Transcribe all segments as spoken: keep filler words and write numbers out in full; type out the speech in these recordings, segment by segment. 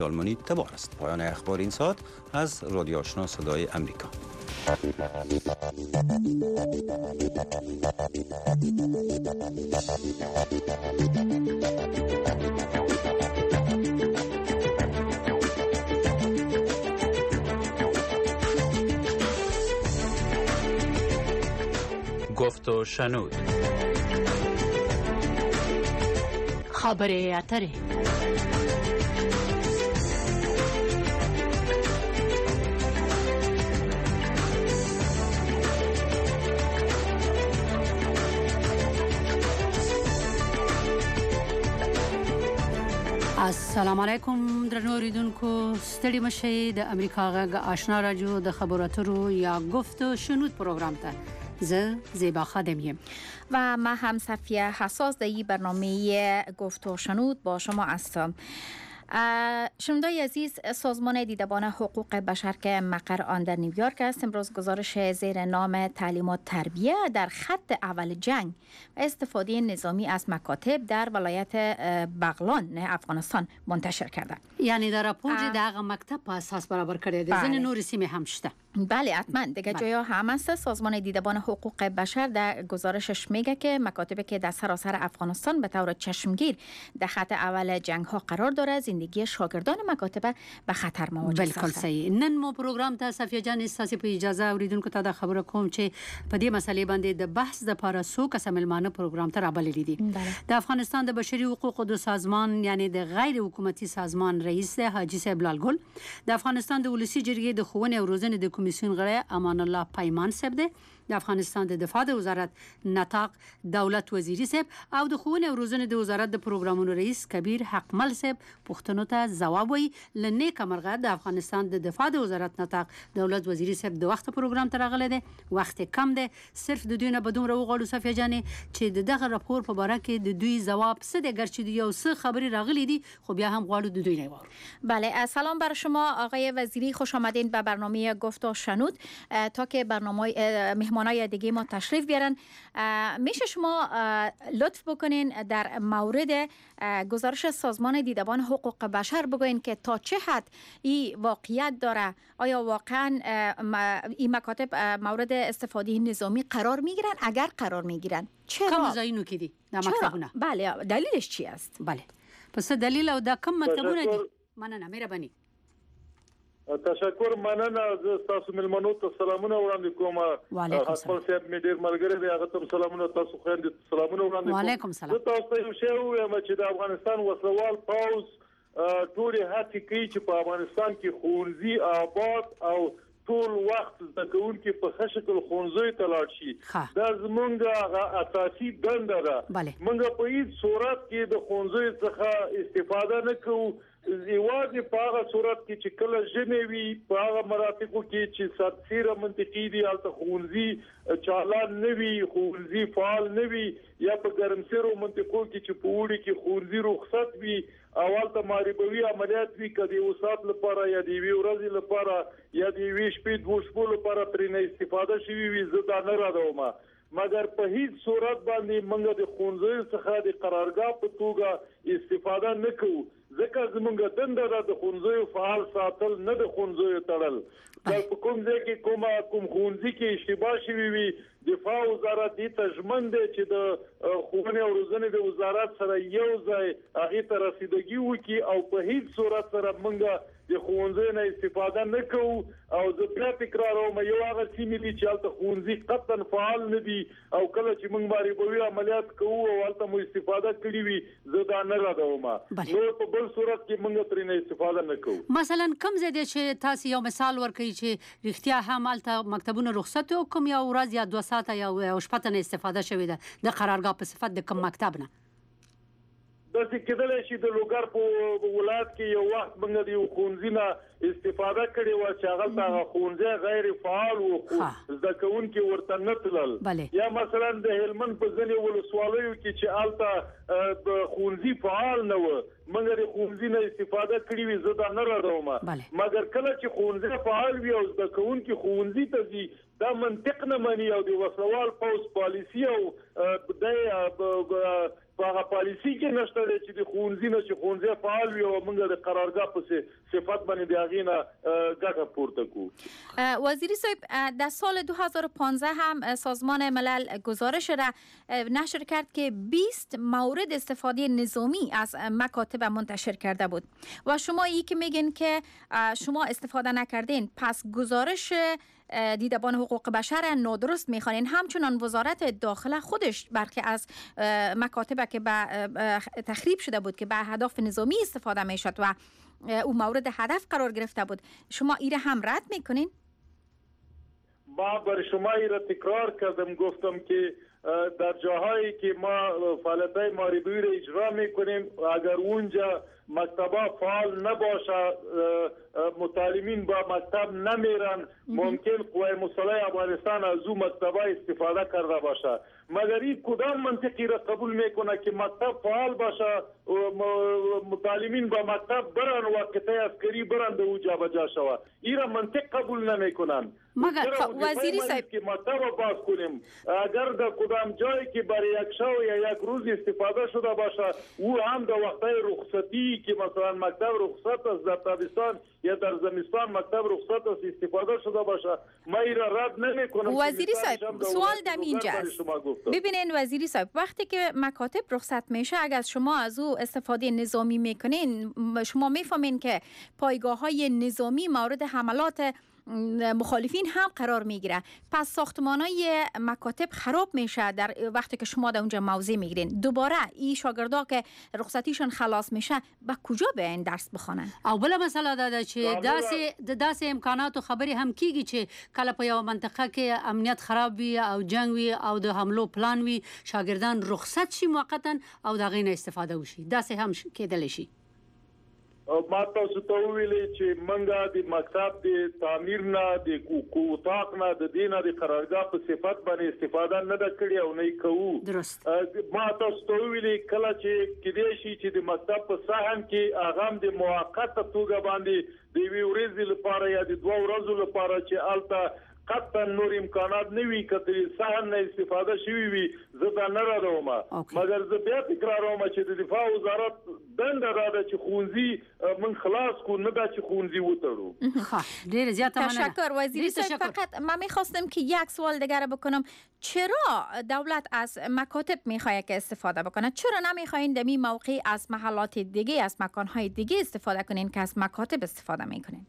آلمانی تبار است. پایان اخبار این ساعت از رادیو آشنا صدای امریکا. گفت و شنود. خبر اتره. السلام علیکم درنو اوریدونکو، ستړي مشئ. د امریکا غږ آشنا رادیو د خبرو اترو یا گفت و شنود پروگرام ته زه زیبا خادم یم و من هم صفیه حساس در این برنامه گفت و شنود با شما هستم. شنوندای عزیز، سازمان دیدبان حقوق بشر که مقر آن در نیویورک است امروز گزارش زیر نام تعلیم و تربیه در خط اول جنگ و استفاده نظامی از مکاتب در ولایت بغلان افغانستان منتشر کرده. یعنی در راپور دغه مکتب په اساس برابر کړی دی. ځینې نورې سیمې هم شته. بله حتما دیگه جایا هم است. سازمان دیدبان حقوق بشر در گزارشش میگه که مکاتبی که در سراسر افغانستان به طور چشمگیر در خط اول جنگ ها قرار داره زندگی شاگردان مکاتب به خطر مواجه ساخته. بالکل صحیح. نن مو پروګرام ته صفیه جان استاسي په اجازه اوریدونکو ته د خبره کوم چې په دې مسلې باندې د بحث د پاره سو قسم ملمانه پروګرام ته رابللې دي. د افغانستان د بشري حقوقو د سازمان یعنی د غیر حکومتي سازمان رئیس حاجی صاحب لالګل، د افغانستان د ولسی جرګې د ښوونې او روزنې د کمیسیون غړی امان الله پیمان صاحب دی، د افغانستان د دفاع د وزارت نطاق دولت وزیری صاحب او د ښوونې او روزنې د وزارت د پروګرامونو رئیس کبیر حقمل صاحب پښتنو ته ځواب وایي. لنیک مرغه د افغانستان د دفاع د وزارت نطاق دولت وزیری صاحب د وخت پروګرام ته راغلی دی. وخت کم دی، صرف د دوی نه به دومره وغواړو صفیه جانې چې د دغه راپور په باره کې د دوی ځواب څه دی، ګرچې د یو څه خبرې راغلی دي خو بیا هم غواړو د دوی نه وغواړو. بله، سلام بر شما آقای وزیری، خوش آمدین به برنامه گفت و شنود. تا که برنامه مهمانای دیگه ما تشریف بیارن میشه شما لطف بکنین در مورد گزارش سازمان دیدبان حقوق بشر بگوین که تا چه حد این واقعیت داره؟ آیا واقعا این مکاتب مورد استفاده نظامی قرار میگیرن؟ اگر قرار میگیرن چرا؟ کم زاینو کی دی در مکتبونه؟ بله، دلیلش چی است؟ بله، پس دلیل او دا کم مکتبونه دی؟ مننه، مهرباني. تشکر، مننه. زه تاسو ملمنو ته سلامونه وړاندې کوم. خپل صاحب مې ډیر ملګری دی، هغه ته سلامونه، تاسو خويندې ته سلامونه وړاندې کوم. وعلیکم سلام. زه تاسو ته یو شی وایم چې د افغانستان وسلوال پوز ټول هڅې کوي چې په افغانستان کې ښوونځي آباد او ټول وخت زده کوونکي په ښه شکل ښوونځیو ته لاړ شي. دا زموږ هغه اساسي دنده ده. موږ په هیڅ صورت کې د ښوونځیو څخه استفاده نه کوو. یوازې په هغه صورت کې چې کله ژمي وي، په هغه مراتبو کې چې سرسیره منطقي دي، هلته ښوونځي چالان نه وي، ښوونځي فعال نه وي، یا په ګرمسیرو منطقو کې چې په اوړي کې ښوونځي رخصت وي او هلته معربوي عملیات وي، که د یو ساعت لپاره یا د یوې ورځې لپاره یا د یوې شپې دوو شپو لپاره ترېنه استفاده شوي وي، زه دا نه ردوم. مګر په هیڅ صورت باندې موږ د ښوونځیو څخه د قرارګاه په توګه استفاده نه کوو، ځکه زموږ دنده ده د ښوونځیو فعال ساتل، نه د ښوونځیو تړل. په کوم ځای کې کوم کوم ښوونځي کې اشتباه شوي وي، دفاع وزارت دې ته ژمن دی چې د ښوونې او روزنې د وزارت سره یو ځای هغې ته رسیدګي وکړي او په هیڅ صورت سره موږ د ښوونځیو نه استفاده نه کوو. او زه بیا تکراروم، یو هغه سیمې دي چې هلته ښوونځي قطعا فعال نه دي او کله چې موږ معربوي عملیات کوو او هلته مو استفاده کړي وي، زه دا نه ردوم. نور په بل صورت کې موږ ترېنه استفاده نه کوو. مثلا کوم ځای دی چې تاسو یو مثال ورکوي چې رښتیا هم هلته مکتبونه رخصت او کوم یو ورځ یا دوه ساعته یا شپه ته نه استفاده شوې ده د قرارګاه په صفت د کوم مکتب نه؟ داسې کېدلی شي د لوګر په ولایت کې یو وخت موږ د یو ښوونځي نه استفاده کړې وه چې هغلته هغه ښوونځی غیر فعال و، زده کوونکي ورته نه تلل. یا مثلا د هلمند په ځینې ولسوالیو کې چې هلته ښوونځي فعال نه و، موږ د ښوونځي نه استفاده کړې وي، زه دا نه ردوم. مګر کله چې ښوونځی فعال وي او زده کوونکي ښوونځي ته ځي، دا منطق نه مني او د وسلوال پوځ پالیسي او د په پالیسي کې نشته چې د ښوونځي نه چې ښوونځی فعال وي او موږ د قرارګاه په صفت باندې د هغې نه ګټه پورته کړو. وزیری صاحب در سال دو هزار و پانزده هم سازمان ملل گزارش را نشر کرد که بیست مورد استفاده نظامی از مکاتب منتشر کرده بود و شما ای که میگین که شما استفاده نکردین پس گزارش دیدبان حقوق بشر نادرست میخوانین. همچنان وزارت داخله خودش برخی از مکاتب که به تخریب شده بود که به اهداف نظامی استفاده میشد و او مورد هدف قرار گرفته بود، شما ایره هم رد میکنین؟ ما بر شما ایره تکرار کردم، گفتم که در جاهایی که ما فعالیت‌های ماریبویی را اجرا میکنیم اگر اونجا مکتبا فعال نباشه، متعلمین با مکتب نمیرن، ممکن قوای مسلح افغانستان از او مکتبا استفاده کرده باشه. مگر این کدام منطقی را قبول میکنه که مکتب فعال باشه، متعلمین با مکتب برن و قطعه عسکری برن به او جابجا شوه؟ این را منطق قبول نمیکنن. مگر وزیری صاحب که مکتب باز کنیم، اگر در کدام جایی که برای یک شب یا یک روز استفاده شده باشه او هم در وقتهای رخصتی که مثلا مکتب رخصت است در تابستان یا در زمستان مکتب رخصت است استفاده شده باشه، ما این را رد نمیکنم. وزیری صاحب سوال دم اینجاست، ببینین وزیری صاحب وقتی که مکاتب رخصت میشه اگر شما از او استفاده نظامی میکنین شما میفهمین که پایگاه های نظامی مورد حملات مخالفین هم قرار میگیره، پس ساختمانای مکاتب خراب میشه در وقتی که شما در اونجا موضع میگیرین. دوباره این شاگردا که رخصتیشون خلاص میشه به کجا بیاین درس بخونن؟ او بل مسئله دا چې داسې داسې امکانات او خبري هم کیږي چې کله په یو منطقه کې امنیت خراب وي او جنگ وي او د حملو پلان وي شاګردان رخصت شي موقتا او دا غینه استفاده وشي، داسې هم کېدلی شي. ما تاسو ته ویلې چې منګه د مکتب د تعمیر نه د کوتاق نه د دینه د قرارګاه په صفت باندې استفاده نه د کړی او نه کوو. درست. ما تاسو ته ویلې کله چې کېدې شي چې د مکتب په ساحن کې اغام د موقته توګه باندې د وی ورځې لپاره یا د دوه ورځو لپاره چې الته قطعا نور امکانات نوی کتری سهن نه استفاده شوی وي زه دا نه راوم. مګر زه بیا تکراروم چې د دفاع وزارت دنده راده چې ښوونځي من خلاص کو نه دا چې ښوونځي وتړو. ښه ډیر زیات مننه. تشکر وزیر صاحب. فقط من میخواستم که یک سوال دیگر بکنم، چرا دولت از مکاتب میخواد که استفاده بکنه؟ چرا نمیخواین در این موقع از محلات دیگه از مکانهای دیگه استفاده کنین که از مکاتب استفاده میکنین؟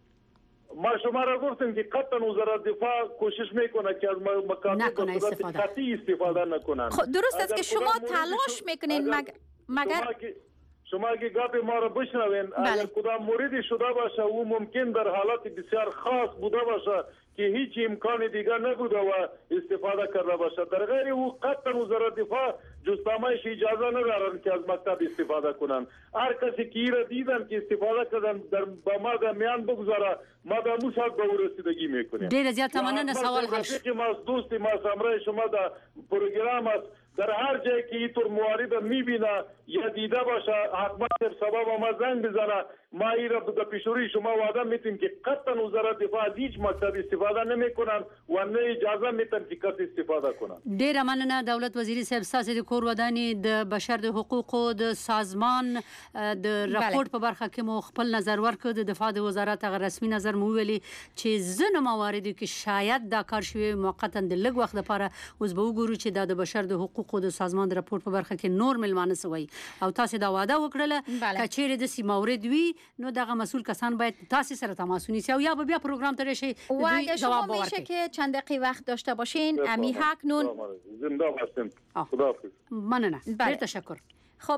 ما شما را گفتم که قطعا وزارت دفاع کوشش میکنه که از مکاتب به صورت قطعی استفاده نکنن. خب درست است که شما تلاش میکنین مگر مگر شما اگه گپ ما را بشنوین اگر کدام موردی شده باشه او ممکن در حالت بسیار خاص بوده باشه که هیچ امکان دیگر نبوده و استفاده کرده باشه، در غیر او قطعا وزارت دفاع جستامایش اجازه ندارن که از مکتب استفاده کنن. هر کسی که ایره دیدن که استفاده کردن در با ما در میان بگذاره ما در موساد به او رسیدگی میکنیم. ډیر زیات مننه. سوال حل شد. ما دوست ما سامرای شما در پروگرام است، در هر جایی که اینطور موارد میبینه یا دیده باشه حتما در سبب ما زنگ بزنه. ما این را در پیشوری شما وعده میتیم که قطعا وزارت دفاع از هیچ مکتب استفاده نمیکنن و نه اجازه میتن که کس استفاده کنن. ډیر مننه دولت وزیر صاحب، تاسو د کور ودانې د بشر د حقوقو د سازمان د راپورټ په برخه کې مو خپل نظر ورکړ. د دفاع د وزارت هغه رسمي نظر مو ویلي چې ځینې مواردو کې شاید دا کار شوی موقتا د لږ وخت لپاره اوس به وګورو چې دا د بشر د حقوقو د سازمان د راپورټ په برخه کې نور ملمانه سوی او تاسو دا وعده وکړله چې چیرې د سی مورد وي نو دغه مسئول کسان باید تاسو سره تماس ونیسي او یا به بیا پروگرام ته راشي و اگه شما میشه که چند دقیقه وقت داشته باشین امی حق نون زنده باشین. خداحافظ. مننه. ډیر تشکر. خب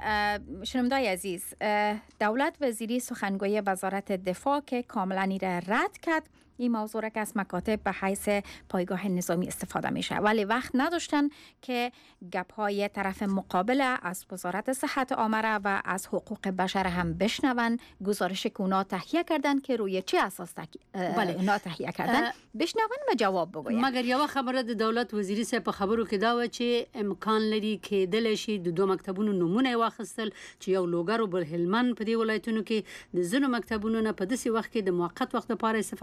شنوندای عزیز، دولت وزیری سخنگوی وزارت دفاع که کاملا این را رد کرد این موضوع را که از مکاتب به حیث پایگاه نظامی استفاده میشه، ولی وقت نداشتن که گپ‌های طرف مقابل از وزارت صحت عامه و از حقوق بشر هم بشنون. گزارش که اونا تهیه کردن که روی چه اساس تک... بله اونا تهیه کردن بشنون و جواب بگوین. مگر یو خبره د دولت وزیری صاحب په خبرو کې دا و چې امکان لري کې دل شي د دوه مکتبونو نمونه واخیستل چې یو لوګر او بل هلمند په دې ولایتونو کې د زینو مکتبونو نه په داسې وخت کې د موقت وخت لپاره استفاده شوی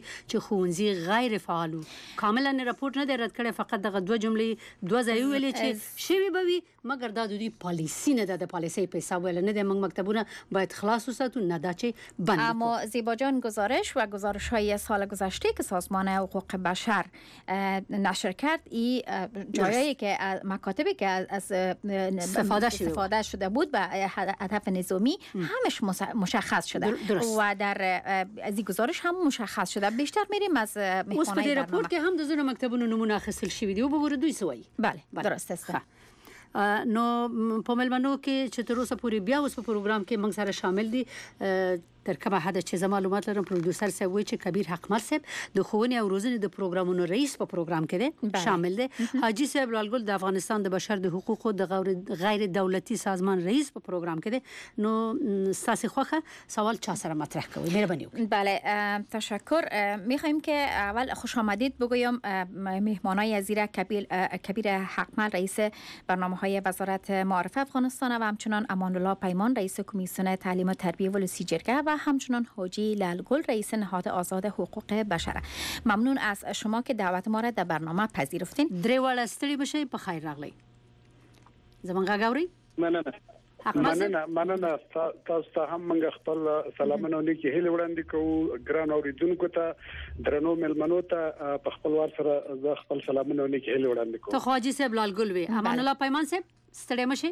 چې ښوونځي غیر فعال کاملا راپورټ نه دی رد کړی فقط دغه دوه جملې دوه ځای ویلې چې شوی به وي مګر دا د دوی پالیسی نه ده د پالیسی په حساب ویل نه دی موږ مکتبونه باید خلاص وساتو نه دا چې بند اما زیبا جان گزارش و گزارش های سال گذشته که سازمان حقوق بشر نشر کرد این جایی که مکاتبی که از استفاده, استفاده شده بود به هدف نظامی همش مشخص شده درست. و در از این گزارش هم مشخص شده بیشتر میریم از میخوانای برنامه رپورت که هم د زونو مکتبونو نمونه اخیستل شوی دی او به ور دوی سوی بله, بله. درست است نو په ملمنو کې چې تر اوسه پورې بیا اوس په پروګرام کې موږ سره شامل دي تر کومه حد چې زما معلومات لرم پروډوسر صاحب وایي چې کبیر حقمل صاحب د ښوونې او روزنې د پروګرامونو رئیس په پروګرام کې دی شامل دی حاجی صاحب لالګل د افغانستان د بشر د حقوقو د غیر دولتي سازمان رئیس په پروګرام کې دی نو ساسي خوخه سوال چا سره مطرح کوي مهرباني وکړئ. بله تشکر. میخوایم که اول خوش آمدید بگویم مهمانای زیر کبیر کبیر حقمل رئیس برنامه‌های وزارت معارف افغانستان و همچنان امان الله پیمان رئیس کمیسیون تعلیم و تربیه و لوسی جرگه و همچنان حاجی لالگل رئیس نهاد آزاد حقوق بشر. ممنون از شما که دعوت ما را در برنامه پذیرفتین. درې وړه ستړي بشئ په خیر راغلی. زمونږ غاوري مننه مننه مننه تاسو ته هم موږ خپل سلامونه نیکی هیله وړاندې کوو ګران اوریدونکو ته درنو ملمنو ته په خپل وار سره زه خپل سلامونه نیکی هیله وړاندې کوم. ته حاجی صاحب لالګل وي امان الله پیمان صاحب ستړي مشي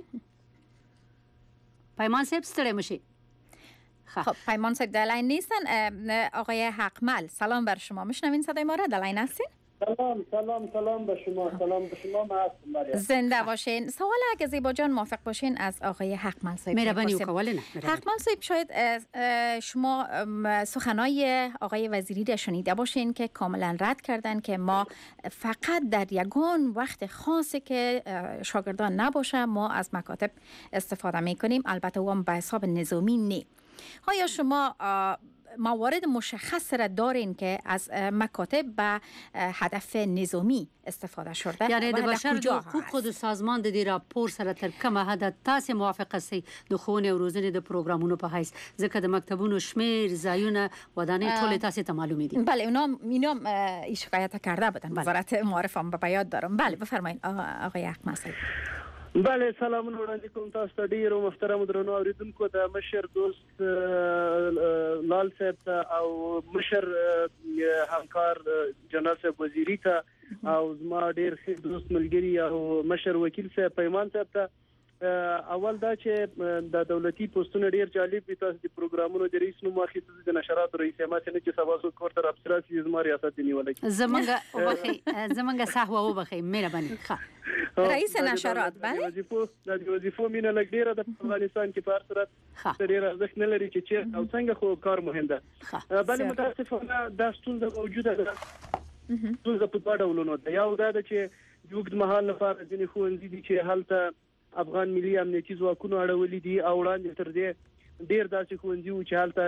پیمان صاحب ستړي مشي. خب پیمان صاحب در لاین نیستن. آقای حقمل سلام بر شما میشنوین صدای ما را در لاین هستین؟ سلام سلام سلام به شما سلام به شما ما هستم. زنده باشین. سوال اگه زیبا جان موافق باشین از آقای حقمل صاحب مهربانی وکولنه. حقمل صاحب شاید شما سخنای آقای وزیری را شنیده باشین که کاملا رد کردن که ما فقط در یگان وقت خاصی که شاگردان نباشه ما از مکاتب استفاده میکنیم البته هم به حساب نظامی نه. آیا شما موارد مشخص را دارین که از مکاتب به هدف نظامی استفاده شده؟ یعنی د بشر د حقوقو د سازمان د دې راپور سره تر کومه حد تاسو موافقه سي د ښوونې او روزنې د پروګرامونو په حیث ځکه د مکتبونو شمیر ځایونه ودانې ټول تاسو ته معلومه دي. بله اونا اینا شکایت کرده بودن وزارت معارف هم به یاد دارم. بله بفرمایید آقای حقمل صاحب. بله سلامونه وړاندې کوم تاسو ته ډیرو محترم درنو اوریدونکو د مشر دوست لال صاحب ته او مشر همکار جنرال صاحب وزیری ته او زما ډیر ښه دوست ملګری او مشر وکیل صاحب پیمان صاحب ته. اول دا چې د دولتي پوسټونو ډیر جالب دي تاسو د پروګرامونو د رئیس نو ماخذ د نشرات رئیس ماته نه چې سبا سو کوټر ابسراسي زما ریاست نیولای زمونږ وبخي زمونږ صحوه وبخي مهرباني ښه رئیس نشرات بله وظیفو د وظیفو مینه لګ ډیره د افغانستان کې په سرت ډیره ارزښت نه لري چې چیر او څنګه خو کار مهم ده. بله متاسفانه دا ستونزه موجوده ده. ستونزه په دوه ډولونو ده. یو دا چې یوګد محل لپاره ځینې ښوونځي دي چې هلته افغان ملي امنیتي ځواکونو اړولې دي او وړاندې تر دې ډیر داسې ښوونځي وو چې هلته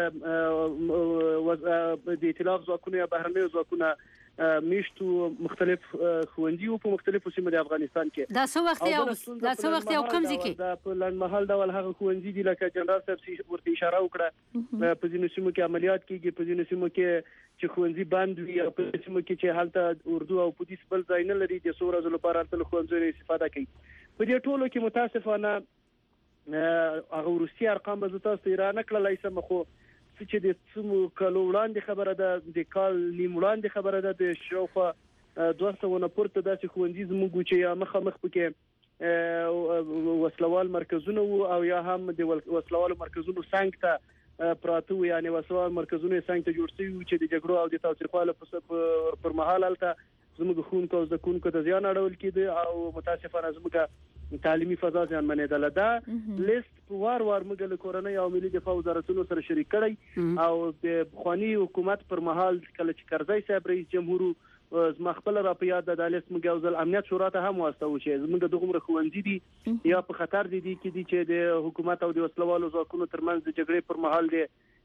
د ائتلاف ځواکونو یا بهرنیو ځواکونو میشتو مختلف ښوونځي وو په مختلفو سیمو د افغانستان کې. دا څو وخت یو دا څو وخت یو کم ځکه دا په لنډمحل ډول هغه ښوونځي دي لکه جنرال صاحب ورته اشاره وکړه په ځینو سیمو کې عملیات کیږي په ځینو سیمو کې چې ښوونځي بند وي او په سیمو کې چې هلته اردو او پولیس بل ځای نه لري د څو ورځې لپاره هلته ښوونځي استفاده کوي. په دې ټولو کې متاسفانه هغه روسي ارقام به تاسو ته ایران کړلای سم خو چې د څو کلو وړاندې خبره ده د کال نیم وړاندې خبره ده د شاوخوا دوه سوه نه پورته داسې ښوونځي زموږ چې یا مخامخ پکې وسلوال مرکزونه وو او یا هم د وسلوالو مرکزونو څنګ ته پراته وو یعنی وسلوال مرکزونه څنګ ته جوړ شوي چې د جګړو او د تاوتریخوالي پر مهال هلته زموږ ښوونکو او زده کوونکو ته زیان اړول کېده او متاسفانه زموږ تعلیمي فضا زیانمنېدله. دا لیست په وار وار موږ له کورنۍ او ملي دفاع وزارتونو سره شریک کړی او د پخواني حکومت پر مهال کله چې کرزی صاحب رئیس جمهور زما خپل را په یاد د لیست موږ ځل امنیت شورا ته هم واستو چې زموږ دغه ښوونځي دي یا په خطر دي دي کې دي چې د حکومت او د وسلوالو ځواکونو ترمنځ د جګړې پر مهال دي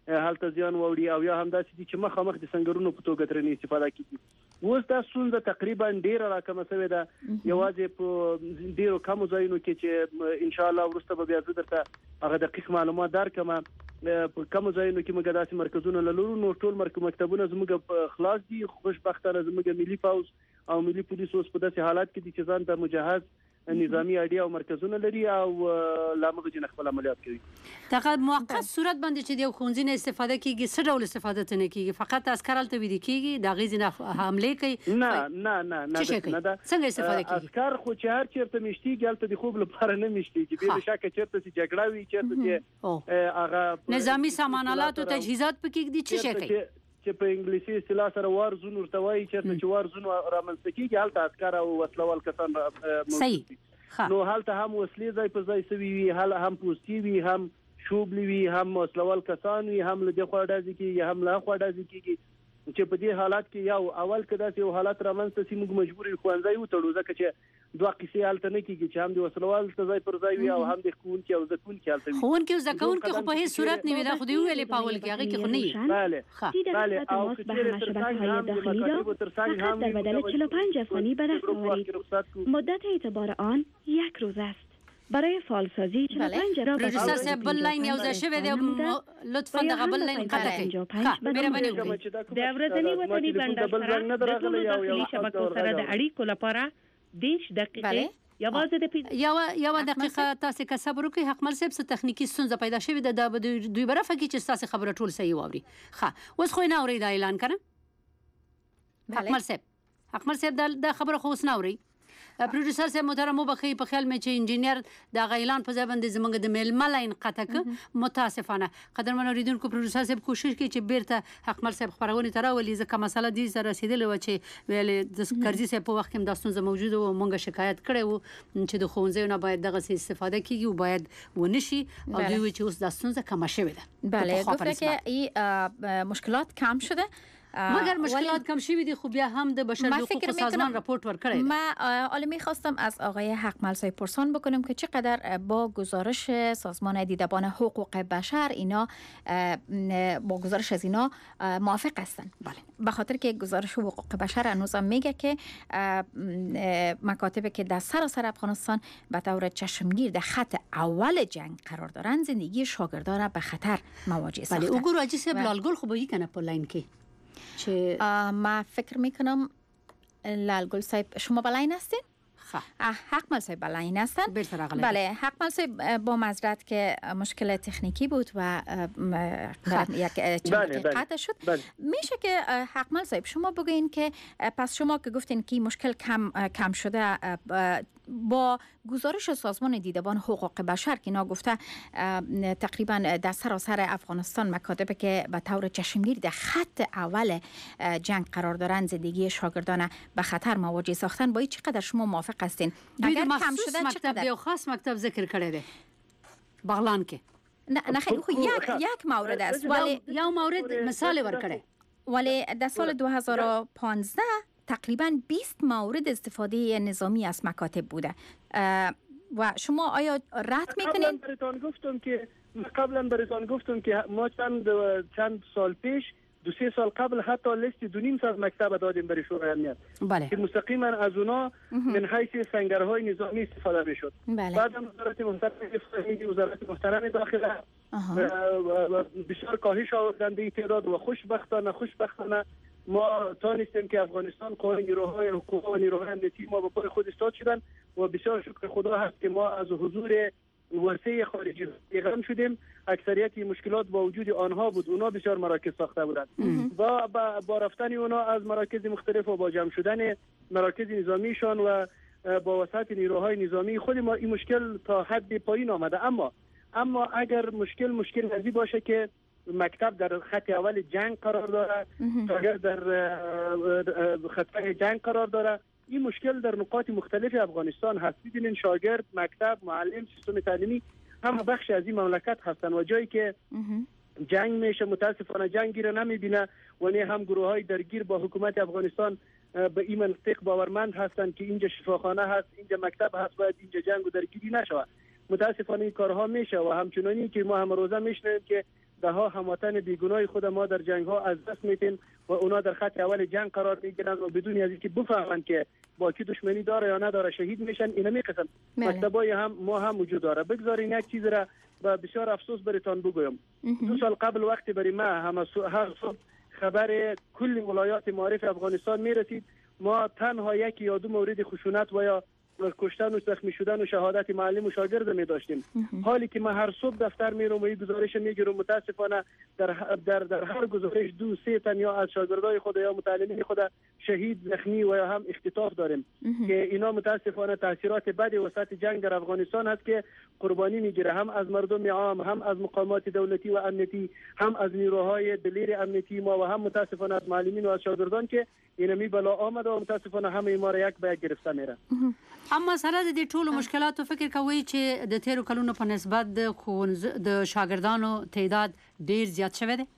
هلته زیان ووري او یا هم داسې دي چې مخامخ د سنگرونو په توګه ترې استفاده کیږي. اوس دا ستونزه تقریبا ډیره راکمه شوې ده یوازې په ډیرو کمو ځایونو کې چې ان شاء الله ورسته به بیا زه درته هغه دقیق معلومات درکم. په کمو ځایونو کې موږ داسې مرکزونه لرو، نو ټول مکتبونه زموږ خلاص دي. خوشبختانه زموږ ملي پوځ او ملي پولیس اوس په داسې حالات کې دي چې ځان ته مجهز نظامی اړیا او مرکزونه لري او لامغه جن خپل عملیات کوي. دغه موقت صورت باندې چې د خونځې نه استفاده کیږي څه ډول استفاده تنه کیږي؟ فقط عسكر الته ویل کیږي د غیز نه حمله کوي؟ نه نه نه نه نه څنګه استفاده کیږي؟ عسكر خو چې هر چیرته مشتيږي الته د خوب لپاره نه مشتيږي، به شک چیرته چې جګړه وي چیرته چې هغه نظامی سامانالات او تجهیزات پکې دي چې شي کوي چې په انګلیسي اصطلاح سره وار زون ورته وایي چې چې وار زون رامنځته کیږي هلته عسكر او وسلوال کسان صحیح. نو هلته هم وسلې ځای په ځای سوي وي، هله هم پوسټي وي، هم شوبلي وي، هم وسلوال کسان وي، هم له دې خوا ډازې کیږي هم له خوا ډازې کیږي. چې په دې حالات کې یو اول کې داسې یو حالت رامنځته سي موږ مجبور یو ښوونځی وتړو ځکه چې دوه قصې هلته نه کیږي چې هم د وسلوال ځای پر ځای وي او هم د ښوونکي او زده کوونکي هلته وي. ښوونکي او زده کوونکي خو په هیڅ صورت نه وي، دا خو دې ویلې په اول کې هغه کې خو نه وي. بله بله او به شبکه‌های داخلی را فقط در بدل چهل و پنج افغانی به دست آورید. مدت اعتبار آن یک روز است. برای فعالسازی چهل و پنج را پروژه سه بل لاین یو ځای شوی دی، لطفا دغه بل لاین قطع کړئ. مهرباني وکړئ. د ورځنی وطني بندر سره د ټولو داخلي شبکو سره د اړیکو لپاره دیش دقیقې یوازې د یو یو دقیقه تاسو که صبر وکړئ. حکمل صاحب څه تخنیکی ستونزه پیدا شوې ده د دوی برفه کې چې تاسو خبره ټول صحیح واوري. ښه اوس خو نه اوري دا اعلان کړه حکمل صاحب. حکمل صاحب دا خبره خو اوس نه اوري. پروډوسر صاحب محترم وبخي په خیال مې چې انجینیر د غیلان په ځای باندې زمونږ د میل ملاین قطع ک متاسفانه. قدرمن اوریدونکو پروډوسر صاحب کوشش کوي چې بیرته حکمل صاحب خبرونه تر اولي ځکه مسله دې سره رسیدلې و چې ویلې د کرزي صاحب په وخت کې داستون موجود او مونږه شکایت کړې وو چې د خونځې نه باید دغه استفاده کیږي او باید ونشي او دوی چې اوس داستون کم شوی ده. بله گفته که این مشکلات کم شده مگر مشکلات کم شوی دی. خوب هم د بشر حقوق سازمان راپورت ورکړی. ما حالا می‌خواستم از آقای حقمل صاحب پرسان بکنم که چقدر با گزارش سازمان دیدبان حقوق بشر اینا با گزارش از اینا موافق هستن. بله. به خاطر که گزارش حقوق بشر هنوزم میگه که مکاتبی که در سراسر افغانستان به طور چشمگیر در خط اول جنگ قرار دارن زندگی شاگردان را به خطر مواجه ساختن. بله اوگو راجی صاحب لالگل خو بگی کنه پر لاین کی ما فکر میکنم لالگل صاحب شما بلاین هستین؟ حقمل صاحب بلاین هستن؟ بله حقمل صاحب با معذرت که مشکل تکنیکی بود و یک چند دقیقه شد. میشه که حقمل صاحب شما بگوین که پس شما که گفتین که مشکل کم کم شده با گزارش سازمان دیدبان حقوق بشر که اینا گفته تقریبا در سراسر افغانستان مکاتبی که به طور چشمگیر در خط اول جنگ قرار دارن زندگی شاگردان به خطر مواجه ساختن، با این چقدر شما موافق هستین؟ اگر کم شده مکتب یا خاص مکتب ذکر کرده بغلان که نه نه خیلی خب یک یک مورد است ولی یا مورد مثال ورکړي ولی در سال دو هزار و پانزده تقریبا بیست مورد استفاده نظامی از مکاتب بوده و شما آیا رد میکنین؟ قبلا براتون گفتم که قبلا براتون گفتم که ما چند چند سال پیش دو سه سال قبل حتی لیست دو نیم از مکتب دادیم برای شورای امنیت. بله. که مستقیما از اونا من حیث سنگرهای نظامی استفاده میشد. بله. بعدم وزارت محترم فرهنگی وزارت محترم داخله بسیار کاهش آوردن به تعداد و خوشبختانه خوشبختانه ما تانستیم که افغانستان قوای نیروهای حقوقی و نیروهای امنیتی ما به پای خود ایستاد شدن و بسیار شکر خدا هست که ما از حضور وسیع خارجی پیغام شدیم. اکثریت مشکلات با وجود آنها بود، اونا بسیار مراکز ساخته بودند و با رفتن اونا از مراکز مختلف و با جمع شدن مراکز نظامیشان و با وسط نیروهای نظامی خود ما این مشکل تا حد پایین آمده. اما اما اگر مشکل مشکل نزدیک باشه که مکتب در خط اول جنگ قرار داره، اگر در خط جنگ قرار داره، این مشکل در نقاط مختلف افغانستان هست. ببینید شاگرد، مکتب، معلم، سیستم تعلیمی همه بخش از این مملکت هستن و جایی که جنگ میشه متاسفانه جنگی را نمیبینه و نه هم گروه های درگیر با حکومت افغانستان به این منطق باورمند هستند که اینجا شفاخانه هست، اینجا مکتب هست، باید اینجا جنگ و درگیری نشود. متاسفانه این کارها میشه و همچنانی که ما هم روزه میشنویم که ده ها هموطن بیگناه خود ما در جنگ ها از دست میتیم و اونا در خط اول جنگ قرار میگیرن و بدون از اینکه بفهمن که با کی دشمنی داره یا نداره شهید میشن. اینا میقسم مکتبای هم ما هم وجود داره. بگذارین یک چیز را با بسیار افسوس براتون بگویم. دو سال قبل وقتی برای ما هم هر صبح خبر کل ولایات معارف افغانستان میرسید، ما تنها یک یا دو مورد خشونت و یا کشتن و زخمی شدن و شهادت معلم و شاگرد می داشتیم. حالی که ما هر صبح دفتر میرم و این گزارش میگیرم، متاسفانه در در در هر گزارش دو سه تن یا از شاگردای خود یا متعلمین خود شهید، زخمی و یا هم اختطاف داریم که اینا متاسفانه تاثیرات بد وسط جنگ در افغانستان هست که قربانی میگیره، هم از مردم عام، هم از مقامات دولتی و امنیتی، هم از نیروهای دلیر امنیتی ما و هم متاسفانه از معلمین و از شاگردان که اینا می بلا آمده و متاسفانه همه ما را یک به یک گرفته میره. اما سره د دې ټولو مشکلاتو فکر کوي چې د تیرو کلونو په نسبت د د شاګردانو تعداد ډیر زیات شوی دی؟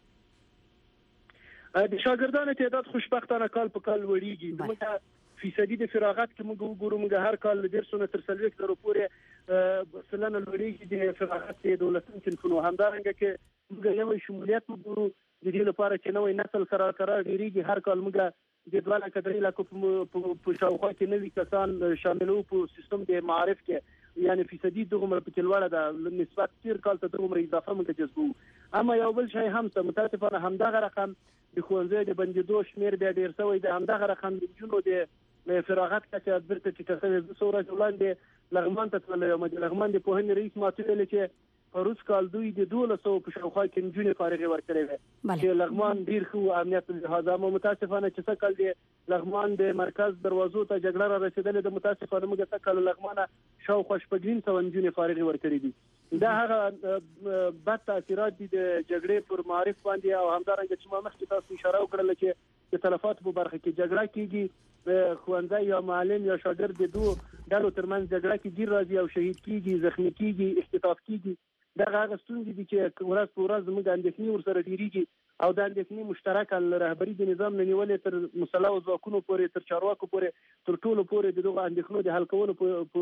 د شاګردانو تعداد خوشبختانه کال په کال وړيږي. موږ فیصدي د فراغت کې موږ وګورو، موږ هر کال د ډیر څونه تر څلوېښت زره پورې سلنه لوړېږي د فراغت د دولتي صنفونو. همدارنګه کې موږ نوی شمولیت وګورو د دې لپاره چې نوی نسل سره قرار ډیریږي. هر کال موږ د دوه لکه درې لکو په شاوخوا کې نوي کسان شاملو په سیستم د معارف کې، یعنی فیصدي دغه په لوړه ده نسبت تیر کال ته دغه اضافه موږ جذبو. اما یو بل شی هم متاسفانه همدغه رقم د ښوونځیو د بندېدو شمېر بیا ډېر شوی دی. همدغه رقم د نجونو د فراغت کچه بیرته ټیټه شوې. زه څو ورځې وړاندې لغمان ته تللی یم. د لغمان د پوهنې رئیس ماته ویلې چې پروس کال دوی د دولس سوه په شاوخوا کې نجونې فارغې ورکړې وې چې لغمان ډېر ښه امنیت لحاظه. اما متاسفانه چې څه کال د لغمان د مرکز دروازو ته جګړه را رسېدلې ده، متاسفانه موږ څه کال لغمانه شاوخوا شپږ نیم سوه نجونې فارغې ورکړې دي. دا هغه بد تاثیرات دي د جګړې پر معارف باندې. او همدارنګه چې ما مخکې تاسو اشاره وکړله چې د تلفاتو په برخه کې جګړه کېږي، ښوونځی یا معلم یا شاګرد د دوو ډلو ترمنځ جګړه کې ګیر راځي او شهید کېږي، زخمي کېږي، اختطاف کېږي. دغه هغه ستونزې دي چې ورځ په ورځ زموږ اندېښنې ورسره ډېرېږي او دا اندېښنې مشترکه له رهبري د نظام نه نیولې تر مسلحو ځواکونو پورې، تر چارواکو پورې، تر ټولو پورې د دغو اندېښنو د حل کولو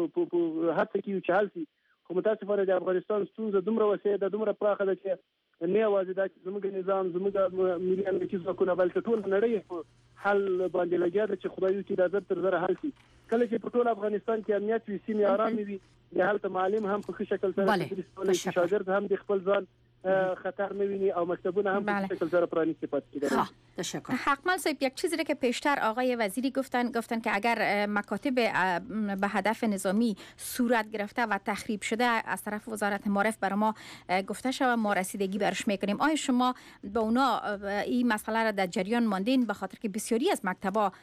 په هڅه کې یو چې حل شي. خو متاسفانه د افغانستان ستونزه دومره وسیع ده، دومره پراخه ده چې نه یوازې دا چې زموږ نظام، زموږ ملي امنیتي ځواکونه، بلکې ټول نړۍ په حل باندې لګیا ده چې خدای وکړي دا زر تر زره حل شي. کله چې په ټول افغانستان کې امنیت وي، سیمې ارامې وي، د هلته معلم هم په ښه شکل سره تدریس کولی شي، شاګرد هم د خپل ځان خطر نبینی او مکتبونه هم به شکل زار پرانیسته پاتې دارن. تشکر. حقمل صاحب، یک چیزی که پیشتر آقای وزیری گفتن گفتن که اگر مکاتب به هدف نظامی صورت گرفته و تخریب شده از طرف وزارت معارف برای ما گفته شده، ما رسیدگی برش میکنیم. آیا شما به اونا این مسئله را در جریان ماندین، به خاطر که بسیاری از مکتبا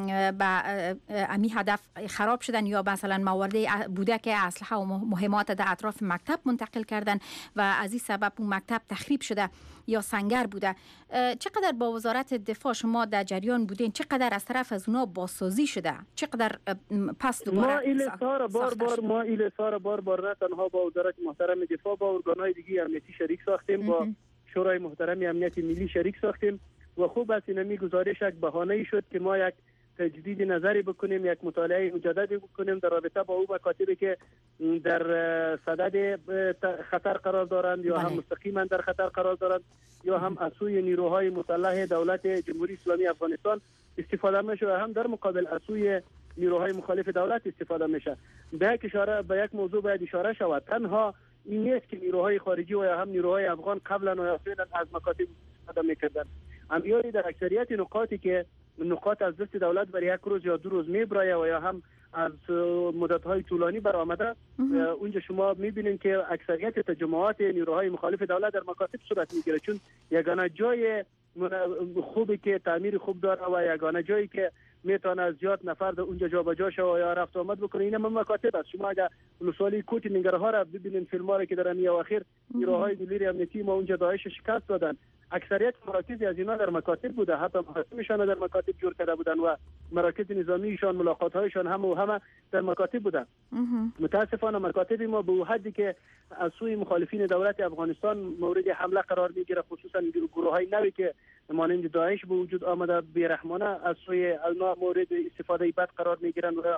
به امی هدف خراب شدن یا مثلا موارد بوده که اسلحه و مهمات در اطراف مکتب منتقل کردن و از این سبب مکتب تخریب شده یا سنگر بوده؟ چقدر با وزارت دفاع شما در جریان بودین؟ چقدر از طرف از اونا بازسازی شده؟ چقدر پس دوباره ما ایل سار بار بار ما ایل سار بار بار نه تنها با وزارت محترم دفاع، با ارگانهای دیگه امنیتی شریک ساختیم، با شورای محترم امنیت ملی شریک ساختیم و خوب است اینمی گزارش یک بهانه‌ای شد که ما یک تجدید نظری بکنیم، یک مطالعه مجدد بکنیم در رابطه با او مکاتبی که در صدد خطر قرار دارند یا هم مستقیما در خطر قرار دارند یا هم از سوی نیروهای مسلح دولت جمهوری اسلامی افغانستان استفاده میشه و هم در مقابل از سوی نیروهای مخالف دولت استفاده میشه. به یک اشاره به یک موضوع باید اشاره شود. تنها این نیست که نیروهای خارجی و یا هم نیروهای افغان قبلا و یا فعلا از مکاتب استفاده میکردند. امیاری در اکثریت نقاطی که نقاط از دست دولت برای یک روز یا دو روز میبرایه و یا هم از مدت‌های طولانی برآمده، اونجا شما میبینید که اکثریت تجمعات نیروهای مخالف دولت در مکاتب صورت میگیره، چون یگانه جای خوبی که تعمیر خوب داره و یگانه جایی که میتونه از زیاد نفر در اونجا جابجا شه و یا رفت آمد بکنه این هم مکاتب است. شما اگر ولسوالی کوت ننگرهار را ببینید، فیلم‌ها را که در امی اواخر نیروهای دلیر امنیتی ما اونجا داعش شکست دادن، اکثریت مراکز از اینا در مکاتب بوده، حتی محاکمشان در مکاتب جور کرده بودن و مراکز نظامیشان، ملاقات‌هایشان هم و همه در مکاتب بودن. متاسفانه مکاتب ما به حدی که از سوی مخالفین دولت افغانستان مورد حمله قرار میگیره، خصوصا گروه‌های نوی که مانند داعش به وجود آمده بی‌رحمانه از سوی اونا مورد استفاده بد قرار میگیرن و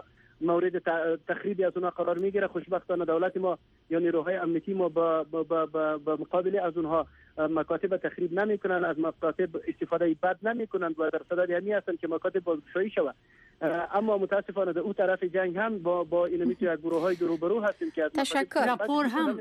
مورد تخریب از اونها قرار میگیره. خوشبختانه دولت ما یا نیروهای امنیتی ما با با مقابل از اونها مکاتب تخریب نمیکنن، از مکاتب استفاده بد نمیکنن و در صدد همی هستن که مکاتب بازگشایی شود. اما متاسفانه در اون طرف جنگ هم با با این میتونه گروه‌های روبرو هستیم که از تشکر. راپور هم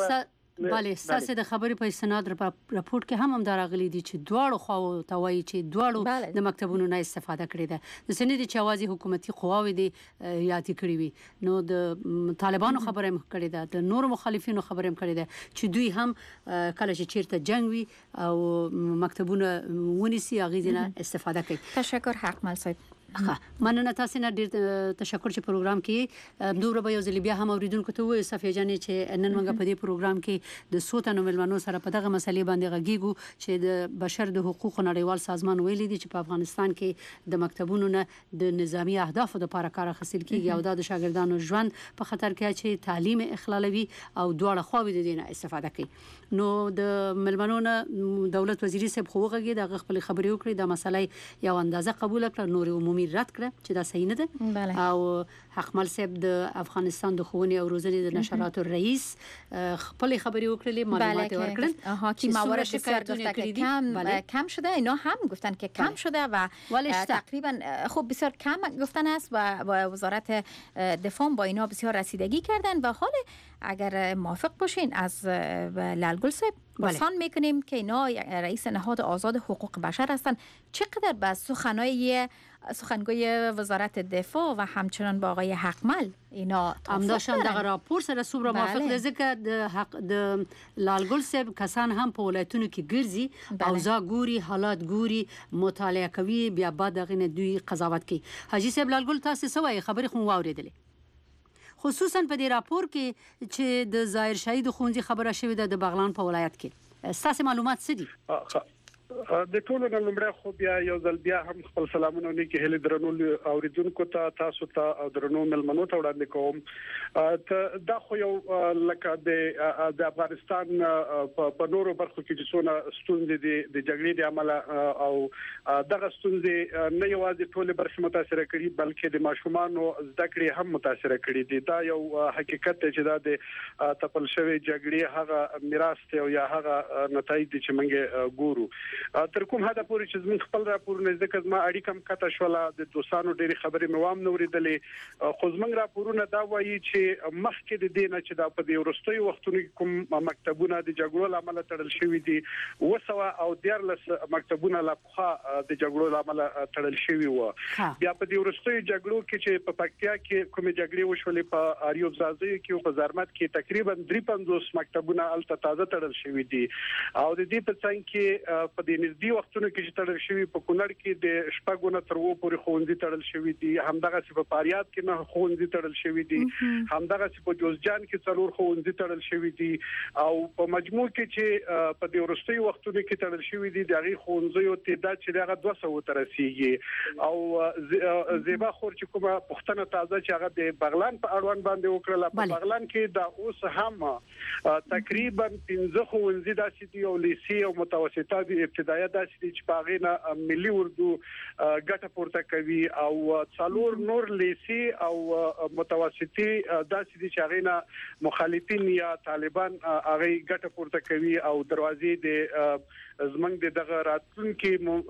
بله ساسه د خبرې په استناد راپورټ کې هم هم دراغلي دي چې دواړو خواو ته وایي چې دواړو د مکتبونو نه استفاده کړې ده. د سنې د چوازي حکومتي قواوې دي یاتي کړې وي نو د طالبانو خبره هم کړې ده، د نور مخالفینو خبره هم کړې ده چې دوی هم کله چې چیرته جنگ وي او مکتبونه ونیسي هغه نه استفاده کوي. تشکر حقمل صاحب. مننه تاسو نه ډیر تشکر چې پروګرام کې دوه به یو ځل بیا هم اوریدونکو ته وایي صفیه جانې چې نن موږ په دې پروګرام کې د سوتنو ملمنو سره په دغه مسلې باندې غږیږو چې د بشر د حقوقو نړیوال سازمان ویلي دي چې په افغانستان کې د مکتبونو نه د نظامی اهدافو لپاره کار اخیستل کیږي او د شاګردانو ژوند په خطر کې چې تعلیم اخلالوي او دواړه خواوې د دې نه استفاده کوي. نو د ملمنو نه دولت وزیري صاحب خو غږی د خپل خبرې وکړي د مسلې یو اندازه قبول کړ، نور عمومي رد کړ چې دا صحیح نه ده. او حقمل صاحب د افغانستان د ښوونې او روزنې د نشراتو رئیس خپل خبرې وکړلې، معلومات ورکړل. آها که موارد بسیار گفته که کم کم شده، اینا هم گفتن که کم شده و تقریبا خب بسیار کم گفتن است و وزارت دفاع با اینا بسیار رسیدگی کردن و حال اگر موافق باشین از لالگل صاحب بسان میکنیم که اینا رئیس نهاد آزاد حقوق بشر هستن، چقدر به سخنای سخنگوی وزارت دفاع و همچنان با آقای حقمل اینا هم داشتن دغه راپور سره سوبر موافق ده ځکه د حق د لالګل صاحب کسان هم په ولایتونو کې ګرځي اوضاع ګوري، حالات ګوري، مطالعه کوي، بیا بعد دغه نه دوی قضاوت کوي. حاجی صاحب لالګل تاسو سوای خبرې خو واوریدلې، خصوصا په دې راپور کې چې د ظاهر شهید خونځي خبره شوې ده د بغلان په ولایت کې، ستاسو معلومات څه دي؟ د ټولو نن لمړی خو بیا یو ځل بیا هم خپل سلامونه نیکی هلي درنو اوریدونکو ته تاسو ته او درنو ملمنو ته وړاندې کوم. ته دا خو یو لکه د د افغانستان په نورو برخو کې چې څونه ستونزې دي د جګړې د عمل او دغه ستونزې نه یوازې ټول برخې متاثر کړي بلکې د ماشومانو زده کړې هم متاثر کړي دي. دا یو حقیقت دی چې دا د تپل شوی جګړې هغه میراث دی او یا هغه نتایج دي چې موږ ګورو. تر کوم حد پورې چې زموږ خپل راپور نزدیک زما اړیکم کته شوله د دوستانو ډېری خبرې مې وام نوریدلې، خو زموږ راپورونه دا وایي چې مخکې د دې نه چې دا په دې وروستیو وختونو کې کوم مکتبونه د جګړو له امله تړل شوي دي اوه سوه او دیارلس مکتبونه لا پخوا د جګړو له امله تړل شوي وو. بیا په دې وروستیو جګړو کې چې په پکتیا کې کومې جګړې وشولې په اریوب ځاځي کې او په زرمت کې تقریبا درې پنځوس مکتبونه الته تازه تړل شوي دي او د دې په څنګ کې په د نږدې وختونو کې چې تړل شوی په کونړ کې د شپږونه تر وو پورې ښوونځي تړل شوی دي، همدغه په فاریاب کې نه ښوونځي تړل شوی دي، همدغه په جوزجان کې څلور ښوونځي تړل شوی دي او په مجموع کې چې په د ورستي وختونو کې تړل شوی دي دغه ښوونځیو تعداد چې دغه دوه سوه تر رسیدي او زیبا خور چې کومه پښتنه تازه چې هغه د بغلان په اړوند باندې وکړه په بغلان کې دا اوس هم تقریبا پنځه ښوونځي داسې دي او لیسي او متوسطه دي ابتدائيه داسې دي چې پاغینه ملي اردو ګټه پورته کوي او څلور نور لیسي او متوسطي داسې دي چې هغه مخالفین یا طالبان هغه ګټه پورته کوي او دروازې د زمنګ د دغه راتلونکي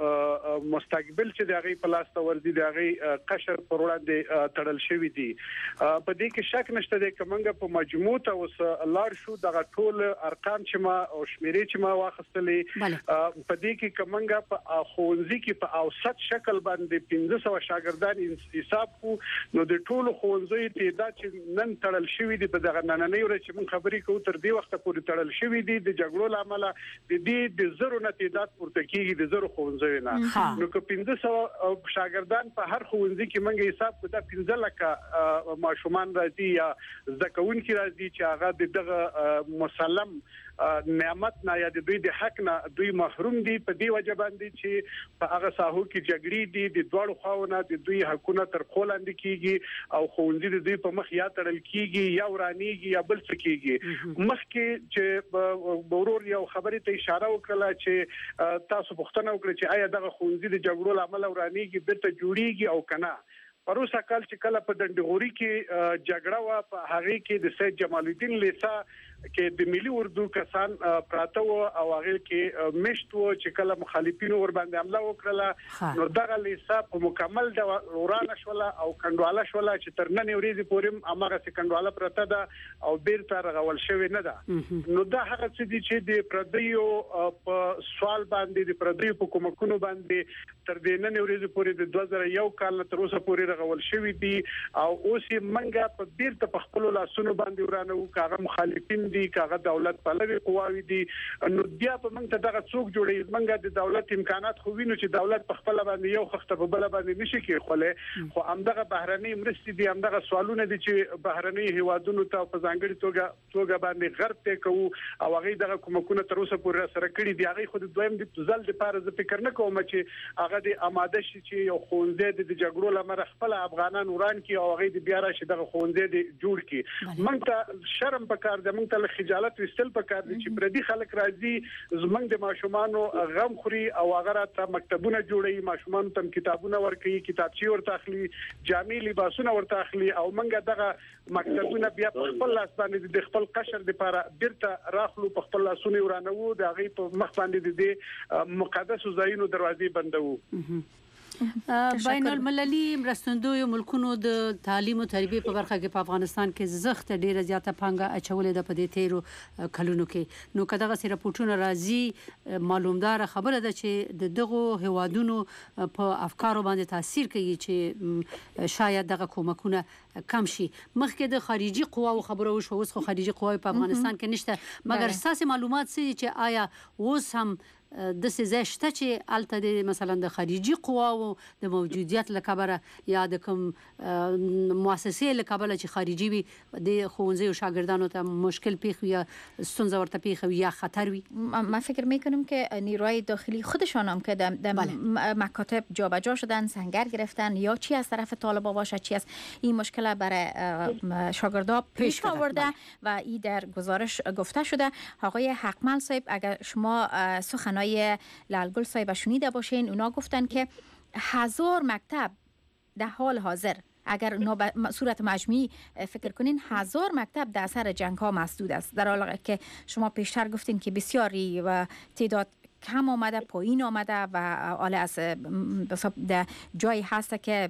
مستقبل چې دغه په لاس ته ورځي دغه قشر پر وړاندې تړل شوی دي. په دې کې شک نشته د کومنګ په مجموع ته اوس لار شو دغه ټول ارقام چې ما او شمیرې چې ما واخستلې په دې کې کومنګ په خوندزي کې په اوسط شکل باندې پنځه سوه شاګردان حساب کو نو د ټول خوندزي تعداد چې نن تړل شوی دي په دغه نننۍ ورځ چې موږ خبرې کوو تر دې وخت پورې تړل شوی دي د جګړو لامل د دې د زرو نه تعداد پورته کیږي د زرو خوندزي نه نو که پنځه سوه شاګردان په هر خوندزي کې موږ حساب کو دا پنځه لکه ماشومان راځي یا زده کوونکي راځي چې هغه دغه مسلم نعمت نه یا د دوی د حق نه دوی محروم دي په دی وجه باندې چې په هغه ساحو کې جګړې دي د دوړو خواونه د دوی حقونه تر خولاند کیږي او خوندې د دوی په مخ یا تړل کیږي یا ورانیږي یا بل څه کیږي. مخکې چې ورور یو خبرې ته اشاره وکړه چې تاسو پوښتنه وکړه چې آیا دغه خوندې د جګړو لامل ورانیږي بیرته جوړیږي او کنه پروسه کال چې کله په دندغوري کې جګړه وا په هغه کې د سید جمال الدین لیسا کې د ملي اردو کسان پراته و او هغه کې مشت و چې کله مخالفینو ور باندې حمله وکړه نو دغه لیسا په مکمل د ورانه شوله او کندواله شوله چې تر نن ورځې پورې امغه سي کندواله پراته ده او بیرته رغول شوی نه ده نو دا هغه څه دي چې د پردیو په سوال باندې د پردیو په کومکونو باندې تر دې نن ورځې پورې د دوه زره یو کال تر اوسه پورې رغول شوی دي او اوس منګه په بیرته په خپل لاسونو باندې ورانه و کاغه مخالفین دي کاغه دولت پلوي قواوي دي نو بیا په موږ ته دغه څوک جوړي موږ د دولت امکانات خو وینو چې دولت په خپل باندې یو خخته په بل باندې نشي کېخله خو همدغه بهرني مرستې دي همدغه سوالونه دي چې بهرني هیوادونو ته په ځانګړي توګه توګه باندې غرب ته کوو او هغه دغه کومکونه تر اوسه پورې سره کړی دي هغه خو د دویم د ځل لپاره زه فکر نه کوم چې هغه د آماده شي چې یو خوندې د جګړو لپاره خپل افغانان وران کی او هغه د بیا راشي دغه خوندې د جوړ کی موږ ته شرم پکار د موږ ته خجالت وستل پکار دي چې پردي خلک راځي زمنګ د ماشومانو غم خوري او هغه ته مکتبونه جوړي ماشومان تم کتابونه ورکي کتابچې ورته اخلي جامع لباسونه ورته اخلي او موږ دغه مکتبونه بیا په خپل لاس باندې د خپل قشر لپاره بیرته راخلو په خپل لاسونه ورانو د هغه په مخ باندې د مقدس ځایونو دروازې بندو بین المللي مرستندوی ملکونو د تعلیم او تربیه په برخه کې په افغانستان کې زخت ډیره زیاته پانګه اچولې ده په دې تیرو کلونو کې نو کداغه سره راپورټونه راځي معلومدار خبره ده چې د دغه هوادونو په افکارو باندې تاثیر کوي چې شاید دغه کومکونه کم شي مخکې د خارجي قواو خبرو شو اوس خو خارجي قواو په افغانستان کې نشته مګر اساسي معلومات سي چې آیا اوس هم د سزا شته چې الته د مثلا د خارجي قواو د موجودیت لکبره یا د کوم مؤسسې لکبله چې خارجي وي د خوونځي او شاګردانو ته مشکل پیښ یا ستونزه ورته پیښ یا خطر وي من فکر میکنم که نیروهای داخلی خودشان هم که در مکاتب جابجا شدن سنگر گرفتن یا چی از طرف طالبان باشه چی از این مشکل برای شاگردا پیش آورده و این در گزارش گفته شده آقای حقمل صاحب اگر شما سخنان لالگل صاحب شنیده باشین اونا گفتن که هزار مکتب در حال حاضر اگر به صورت مجموعی فکر کنین هزار مکتب در اثر جنگ ها مسدود است در حالی که شما پیشتر گفتین که بسیاری و تعداد کم آمده پایین آمده و حالا از در جایی هست که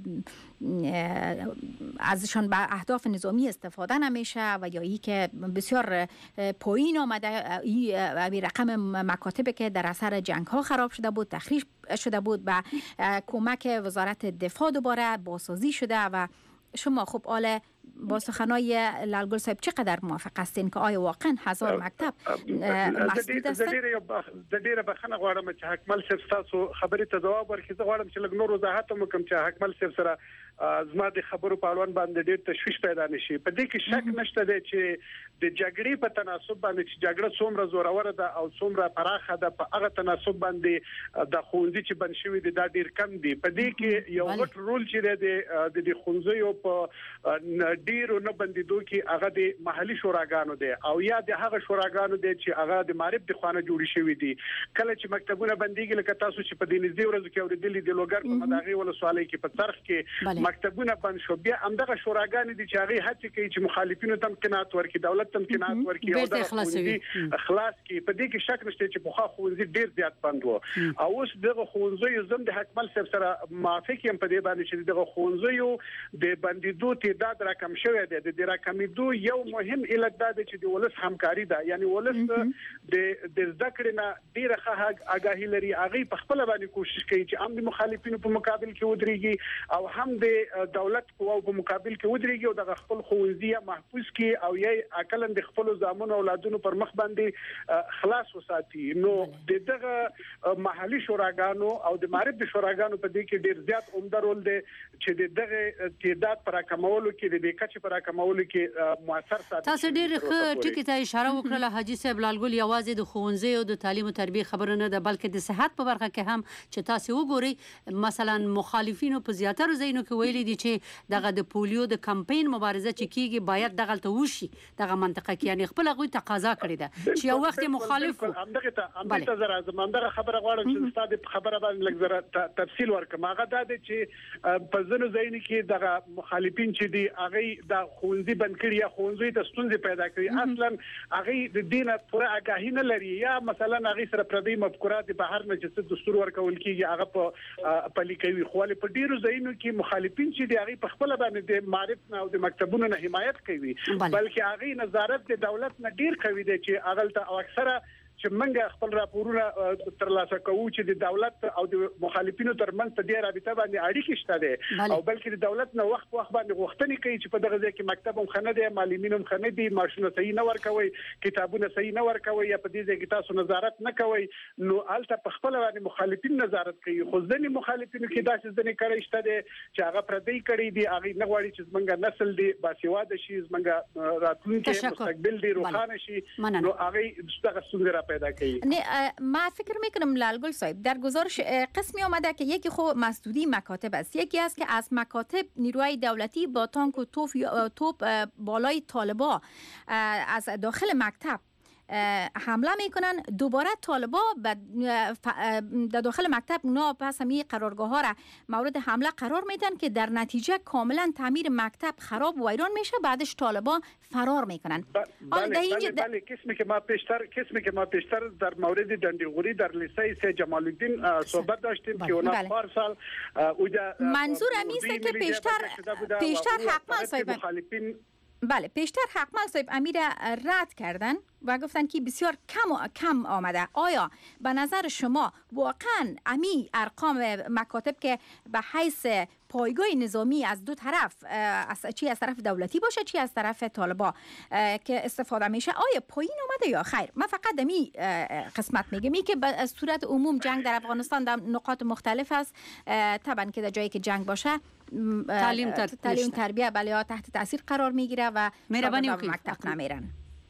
ازشان به اهداف نظامی استفاده نمیشه و یا ای که بسیار پایین آمده این رقم مکاتب که در اثر جنگ ها خراب شده بود تخریب شده بود و کمک وزارت دفاع دوباره بازسازی شده و شما خب آله با سخنای لالگل صاحب چقدر موافق هستین که آیا واقعا هزار مکتب مسدود است؟ د ډیره بخنه غواړم چې حکمل صاحب تاسو خبرې ته جواب ورکړئ زه غواړم چې لږ نور وضاحت وکړم چې حکمل صاحب سره زما د خبرو په اړوند باندې ډیر تشویش پیدا نشي په دې کې شک نشته دی چې د جګړې په تناسب باندې چې جګړه څومره زوروره ده او څومره پراخه ده په هغه تناسب باندې د خوندې چې بن شوی دي دا ډیر کم دي په دې کې یو غټ رول چې د د خوندې په ډیرو نه بندیدو کې هغه د محلي شوراګانو دي او یا د هغه شوراګانو دي چې هغه د معرف د خوانه جوړی شوی دي کله چې مکتبونه بنديږي لکه تاسو چې په دې نږدې ورځو کې اوریدلې د لوګر په مداغي ولسوالۍ کې په طرف کې مکتبونه بند شو بیا همدغه شوراګانې دي چې هغه هڅه کوي چې مخالفینو تم کنات ورکړي دولت تم کنات ورکړي او د خلاص کې په دې کې شک نشته چې په خو خوځي ډیر زیات بند وو او اوس دغه خوځي زم د حکمل صاحب سره موافق یم په دې باندې چې دغه خوځي د بندیدو تعداد راکم شوی دی د راکمیدو یو مهم علت دا دی چې د ولس همکاري ده یعنی ولس د د ذکر نه ډیره ښه آگاهی لري هغه په خپل باندې کوشش کوي چې هم د مخالفینو په مقابل کې ودرېږي او هم د دولت قواو په مقابل کې ودرېږي او د خپل خوځي محفوظ کړي او یې عقلن د خپل ځامن اولادونو پر مخ باندې خلاص وساتي نو دغه محلي شوراګانو او د معرف د شوراګانو په دې کې ډیر زیات عمده رول دی چې دغه تعداد پر کمولو کې د کچې پر کمولو کې موثر ساتي تاسو ډیر ښه ټکی ته اشاره وکړه حاجی صاحب لالګل یوازې د خوونځي او د تعلیم او تربیه خبره نه ده بلکې د صحت په برخه کې هم چې تاسو وګورئ مثلا مخالفینو په زیاتره ځایونو کې ویلي دي چې دغه د پولیو د کمپاین مبارزه چې کیږي باید دغه ته وشي دغه منطقه کې، یعنی خپل غوي تقاضا کړی ده چې یو وخت مخالف همدغه ته همدغه زرا زمونږه خبره غواړم چې ستاسو خبره باندې لږ زره تفصیل ورکړم. هغه دا دی چې په ځینو ځایونو کې دغه مخالفین چې دي هغه د خوندې بند کړي یا خوندې د ستونزې پیدا کړي، اصلا هغه د دینه پوره آگاهی نه لري یا مثلا هغه سره پردي مفکورات بهر نه چې دستور ورکول کیږي هغه په پلي کوي. خو په ډیرو ځایونو کې مخالفین چې دی هغه په خپل باندې د معرفت نه او د مکتبونو نه حمایت کوي، بلکې هغه نظارت د دولت نه ډیر کوي دی چې هغه ته اکثره چې منګه خپل راپورونه ترلاسه کوو چې د دولت او د مخالفینو ترمنځ په دې رابطه باندې اړیکې شته دي او بلکې د دولت نه وخت وخت باندې غوښتنې کوي چې په دغه ځای کې مکتب هم خنه دي، معلمین هم خنه دي، ماشومان صحیح نه ورکوي، کتابونه صحیح نه ورکوي یا په دې ځای کې تاسو نظارت نه کوي، نو الته په خپل باندې مخالفین نظارت کوي. خو ځینې مخالفینو کې داسې ځینې کړي شته دي چې هغه پردي کړي دي، هغه نه غواړي چې زمونږ نسل دی باسواده شي، زمونږ راتلونکي مستقبل دی روښانه شي، نو هغه دغه ستونزه را پیدا کوي. ما فکر میکنم لالگل صاحب در گزارش قسمی آمده که یکی خود مسدودی مکاتب است، یکی است که از مکاتب نیروی دولتی با تانک و توپ توپ بالای طالبا از داخل مکتب حمله میکنن، دوباره طالبا در داخل مکتب اونا پس همی قرارگاه ها را مورد حمله قرار میدن که در نتیجه کاملا تعمیر مکتب خراب و ویران میشه، بعدش طالبا فرار میکنن. بله بله بله کسمی که ما پیشتر کسمی که ما پیشتر در مورد دندیغوری در لیسه سه جمال الدین صحبت داشتیم که اونا پارسال اوجا منظور امیسته که پیشتر پیشتر حقما صاحب بله پیشتر حقمل صاحب امیر رد کردن و گفتن که بسیار کم و کم آمده. آیا به نظر شما واقعا امی ارقام مکاتب که به حیث پایگاه نظامی از دو طرف از چی از طرف دولتی باشه چی از طرف طالبا که استفاده میشه آیا پایین آمده یا خیر؟ من فقط دمی قسمت میگم که به صورت عموم جنگ در افغانستان در نقاط مختلف است، طبعا که در جایی که جنگ باشه تعلیم تر... تعلیم تربیه بله تحت تاثیر قرار میگیره و مهربانی مکتب نمیرن.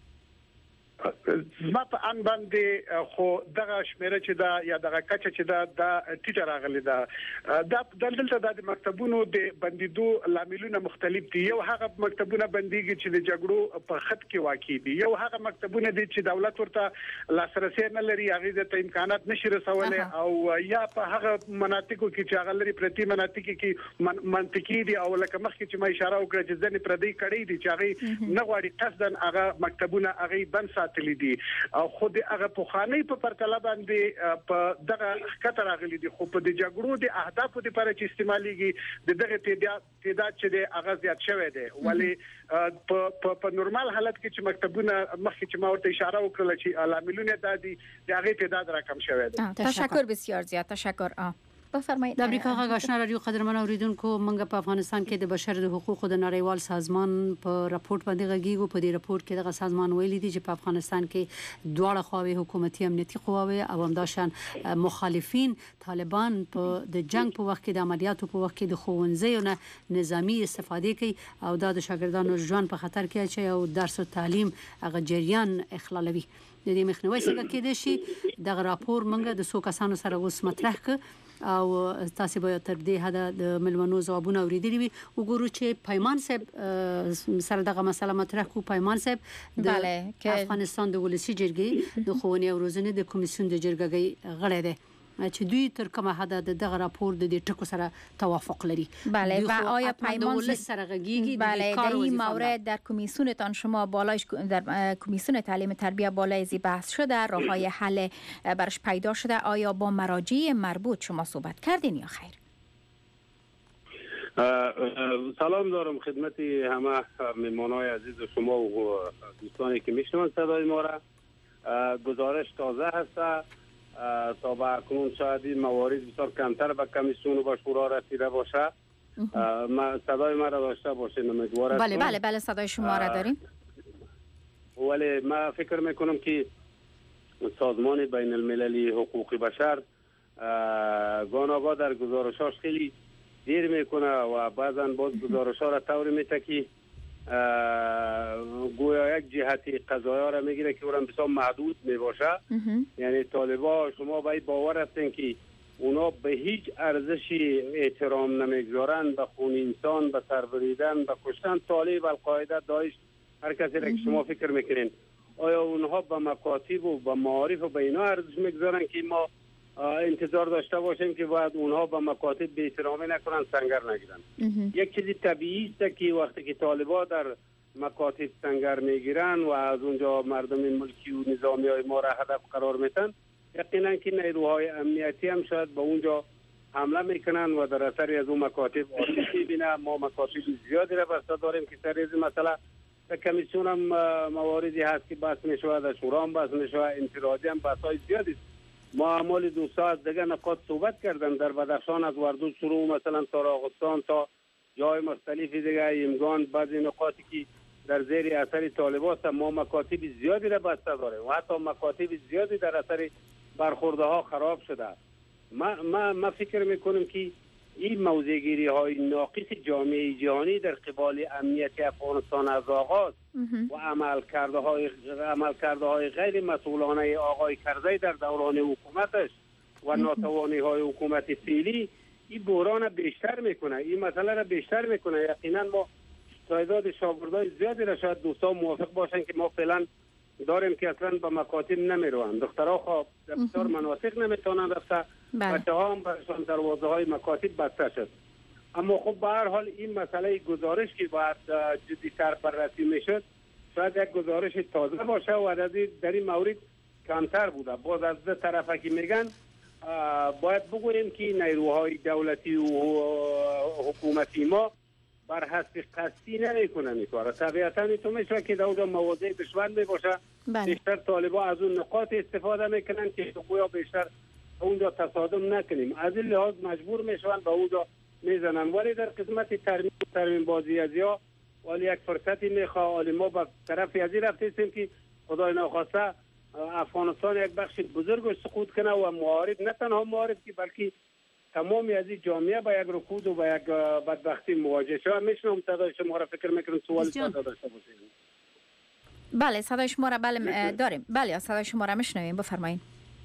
زما په ان باندې خو دغه شمیره چې دا یا دغه کچه چې دا د ټیټر راغلی دا د دلته د مکتبونو د بندیدو لاملونه مختلف دي. یو هغه مکتبونه بنديږي چې د جګړو په خط کې واقع دي، یو هغه مکتبونه دي چې دولت ورته لاسرسي نه لري، هغه ته امکانات نشي رسولای، او یا په هغه مناطقو کې چې هغه لري پرتی مناطق کې منطقي دي او لکه مخکې چې ما اشاره وکړه چې ځنې پردي کړي دي چې هغه نه غواړي قصدن هغه مکتبونه هغه بند ساتلي دي او خود هغه په خاني په پرتله باندې په دغه خطر راغلي دي. خو په د جګړو د اهدافو لپاره چې استعماليږي د دغه تعداد چې د هغه زیات شوی دی، ولی په په نورمال حالت کې چې مکتبونه مخکې چې ما ورته اشاره وکړه چې علاملونه دادي د هغه تعداد راکم شوی دی. تشکر بسیار زیات تشکر. آ بفرمایید. د امریکا غږ آشنا رادیو قدرمن اوریدونکو، موږ په افغانستان کې د بشر د حقوقو د نړیوال سازمان په راپورټ باندې غږیږو. په دې راپورټ کې دغه سازمان ویلي دی چې په افغانستان کې دواړه خواوې حکومتي امنیتي قواوې او همداشان مخالفین طالبان په د جنگ په وخت کې د عملیاتو په وخت کې د ښوونځیو نه نظامی استفاده کوي او دا د شاګردانو ژوند په خطر کې اچي او درس او تعلیم هغه جریان اخلالوي. د دې مخنیوي څنګه کېدای شي؟ دغه راپور موږ د څو کسانو سره اوس مطرح ک او تاسو به تر دې حدا د ملمنو ځوابونه اوریدلی وي. وګورو چې پیمان صاحب سره دغه مسله مطرح کو. پیمان صاحب د افغانستان د ولسی جرګې د ښوونې او روزنې د کمیسیون د جرګې غړی دی چې دوی تر کومه حد د دغه راپور د دې ټکو سره توافق لري. بله و آیا پیمان سره غږیږي بله در این مورد در کمیسیونتان شما بالایش در کمیسیون تعلیم تربیه بالای زی بحث شده، راههای حل برش پیدا شده، آیا با مراجع مربوط شما صحبت کردین یا خیر؟ سلام دارم خدمت همه مهمانای عزیز شما و دوستانی که میشنوند صدای ما را. گزارش تازه هست تا به اکنون شاید این موارد بسیار کمتر به کمیسیون و به شورا رسیده باشه. ما صدای ما را داشته باشین امیدوارم. بله بله بله صدای شما را داریم. ولی ما فکر میکنم که سازمان بین المللی حقوق بشر گاه‌ناگاه در گزارشاش خیلی دیر میکنه و بعضا باز گزارش‌ها را طوری میته که گویا یک جهتی قضایا را میگیره که اونم بسیار محدود میباشه. یعنی طالبا شما باید باور هستین که اونا به هیچ ارزشی احترام نمیگذارن، به خون انسان، به سر بریدن، به کشتن طالب، القاعده، داعش، هر کسی که شما فکر میکنین، آیا اونها به مکاتب و به معارف و به اینا ارزش میگذارن که ما انتظار داشته باشیم که باید اونها به مکاتب بی احترامی نکنن، سنگر نگیرن؟ یک چیزی طبیعی است که وقتی که طالبا در مکاتب سنگر میگیرن و از اونجا مردم ملکی و نظامی های ما را هدف قرار میتن، یقینا که نیروهای امنیتی هم شاید به اونجا حمله میکنن و در اثر از اون مکاتب آسیب میبینه. ما مکاتب زیادی را بسته داریم که سر از مسئله در کمیسیون هم مواردی هست که بحث میشود، در شورا هم بحث میشود، انفرادی هم بحث های زیادی است. ما اعمال دو ساعت دیگه نقاط صحبت کردن در بدخشان از وردو شروع مثلا تا راغستان تا جای مختلف دیگه، ایمگان، بعضی نقاطی که در زیر اثر طالبات ما مکاتب زیادی را بسته داره و حتی مکاتب زیادی در اثر برخورده ها خراب شده. ما ما ما فکر میکنم که این موضعگیری های ناقص جامعه جهانی در قبال امنیت افغانستان از آغاز و عمل کرده های عمل کرده های غیر مسئولانه آقای کرزی در دوران حکومتش و ناتوانی های حکومت فعلی این بحران بیشتر میکنه، این مسئله را بیشتر میکنه. یقینا ما تعداد شاگردای زیادی را شاید دوستان موافق باشن که ما فعلا داریم که اصلا به مکاتب نمیروند، دخترها خواب در بسیار مناطق نمیتونن رفته، بچه ها هم برشان دروازه های مکاتب بسته شد. اما خب به هر حال این مسئله گزارش که باید جدی‌تر بررسی میشد شاید یک گزارش تازه باشه و در این مورد کمتر بوده. باز از دو طرفه که میگن باید بگوییم که نیروهای دولتی و حکومتی ما بر حسب قصدی نمیکنه میکاره. طبیعتا تو میشه که در اونجا مواضع دشمن میباشه، بیشتر طالبا از اون نقاط استفاده میکنن که گویا بیشتر اونجا تصادم نکنیم، از این لحاظ مجبور میشون به اونجا میزنن. ولی در قسمت ترمیم ترمیم بازی از یا ولی یک فرصتی میخواه، ولی ما به طرف ازی رفتیم که خدای ناخواسته افغانستان یک بخش بزرگ سقوط کنه و معارض، نه تنها معارض که بلکه تمامی از این جامعه با یک رکود و با یک بدبختی مواجه شود. میشنم صدای شما را، فکر میکنم سوالی داشته باشید. بله صدای شما را بله داریم. بله صدای شما را میشنویم، بفرمایید.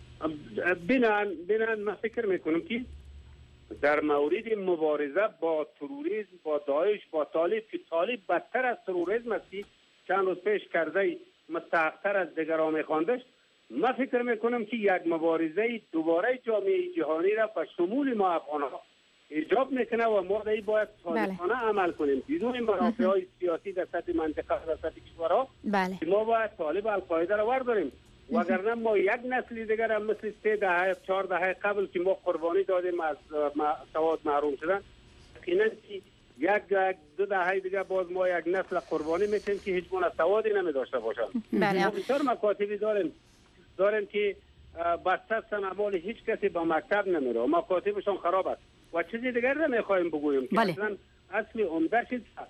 بنان بنان من فکر میکنم که در مورد مبارزه با تروریسم، با داعش، با طالب که طالب بدتر از تروریسم است که چند روز پیش کرزی مستحق‌تر از دیگران میخواندش، من فکر میکنم که یک مبارزه دوباره جامعه جهانی را به شمول ما افغان‌ها ایجاب میکنه و ما در این باید صادقانه عمل کنیم بدون منافع‌های سیاسی در سطح منطقه و در سطح کشورها. بله. ما باید طالب القاعده را ورداریم، وگرنه ما یک نسل دیگر هم مثل سه دهه چهار دهه قبل که ما قربانی دادیم از سواد محروم شدن، یقینا یک دو دهه دیگه باز ما یک نسل قربانی میتیم که هیچ گونه سوادی نمیداشته باشن. بله. ما بسیار مکاتبی داریم داریم که بسته هستن، اما هیچ کسی به مکتب نمیره، مکاتبشون خراب است. و چیزی دیگر نمیخوایم بگوییم که بله. اصلا اصلی عمدهش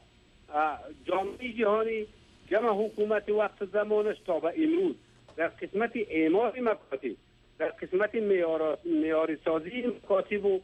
جامعه جهانی جمع حکومت وقت زمانش تا به امروز در قسمت اعمار مکاتب، در قسمت معیاری سازی مکاتب و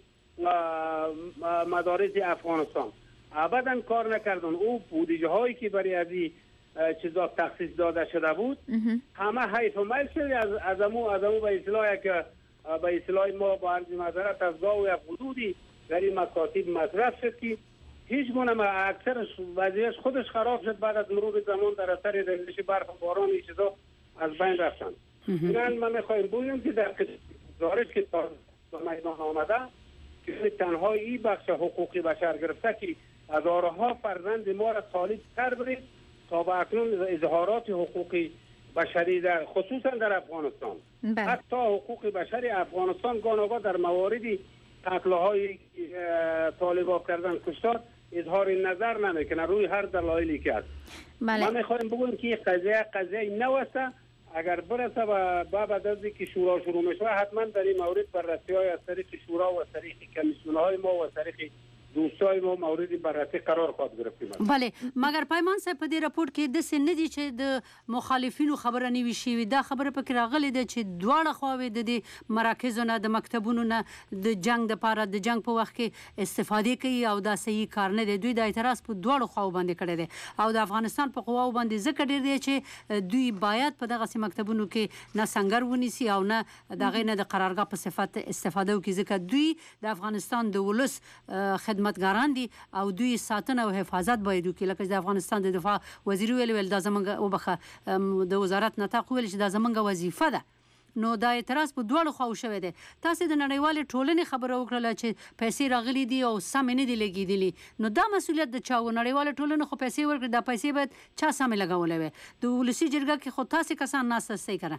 مدارس افغانستان ابدا کار نکردن. او بودجه هایی که برای از این چیزا تخصیص داده شده بود همه حیف و میل شده از از امو از امو به اصلاح که به اصلاح ما با عرض معذرت از گاه و حدودی در این مکاتب مصرف شد که هیچ گونه اکثرش وضعیتش خودش خراب شد بعد از مرور زمان در اثر ریزش برف و باران این چیزا از بین رفتن. من ما میخوایم بگویم که در گزارش که به میدان آمده که تنها این بخش حقوقی بشر گرفته که هزارها فرزند ما را طالب تر برید تا به اکنون اظهارات حقوقی بشری در خصوصا در افغانستان بله. حتی حقوق بشری افغانستان گاهی در مواردی قتل‌های طالبان کردن کشتار اظهار نظر نمیکنه روی هر دلایلی که هست. بله. ما میخوایم بگویم که قضیه قضیه نوسته، اگر برسه و بعد از اینکه شورا شروع میشه حتما در این مورد بررسی های از طریق شورا و از طریق کمیسیون های ما و از طریق دوستای ما مورد بررسی قرار خواهد گرفتیم. بله، مگر پیمان صاحب په دې راپور کې د سن دي چې د مخالفینو خبره نیوي شي، دا خبره پکې راغلي ده چې دواړه خواوې د دې مراکزو نه د مکتبونو نه د جنگ د پاره د جنگ په وخت کې استفاده کوي او دا صحیح کار نه دی. دوی د اعتراض په دواړو خواو باندې کړی دی او د افغانستان په قواو باندې ځکه ډیر دی چې دوی باید په دغه مکتبونو کې نه سنگر ونیسي او نه دغه نه د قرارګاه په صفت استفاده وکړي، ځکه دوی د افغانستان د ولس خدمتګاران دي او دوی ساتنه او حفاظت باید وکړي. لکه د افغانستان د دفاع وزیر ویل ویل دا زمونږ وبخه د وزارت نطاق ویل چې دا زمونږ وظیفه ده. نو دا اعتراض په دواړو خواو شوی دی. تاسو د نړیوالې ټولنې خبره وکړله چې پیسې راغلي دي او سمې نه دي لګېدلي، نو دا مسؤلیت د چا و؟ نړیواله ټولنه خو پیسې ورکړي، دا پیسې باید چا سمې لګولی وی؟ د ولسي جرګه کې خو تاسې کسان ناست هستئ کنه.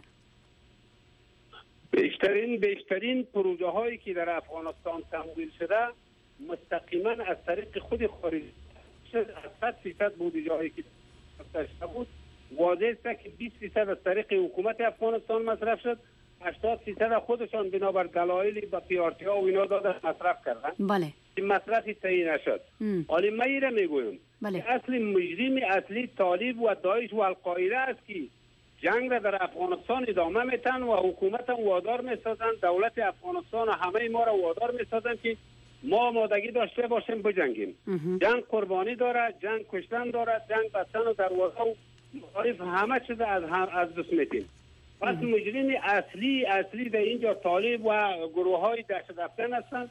بیشترین بیشترین پروژه هایی که در افغانستان تمویل شده مستقیما از طریق خود خارجی شد. صد فیصد بودجه هایی که مصرف بود واضح است که بیست فیصد از طریق حکومت افغانستان مصرف شد، هشتاد فیصد خودشان بنابر دلایلی با پی آر تی ها و اینا دادن مصرف کردن. بله. این مصرفی صحیح نشد. حالا من ایره میگویم بله. که اصل مجرم اصلی طالب و داعش و القاعده است که جنگ را در افغانستان ادامه میتن و حکومت هم وادار میسازن، دولت افغانستان و همه ما را وادار میسازن که ما آمادگی داشته باشیم بجنگیم. جنگ قربانی داره، جنگ کشتن داره، جنگ بستن و دروازه و مخالف همه چیز از هم از دست میتیم. پس مجرم اصلی اصلی در اینجا طالب و گروه های دهشت افکن هستند.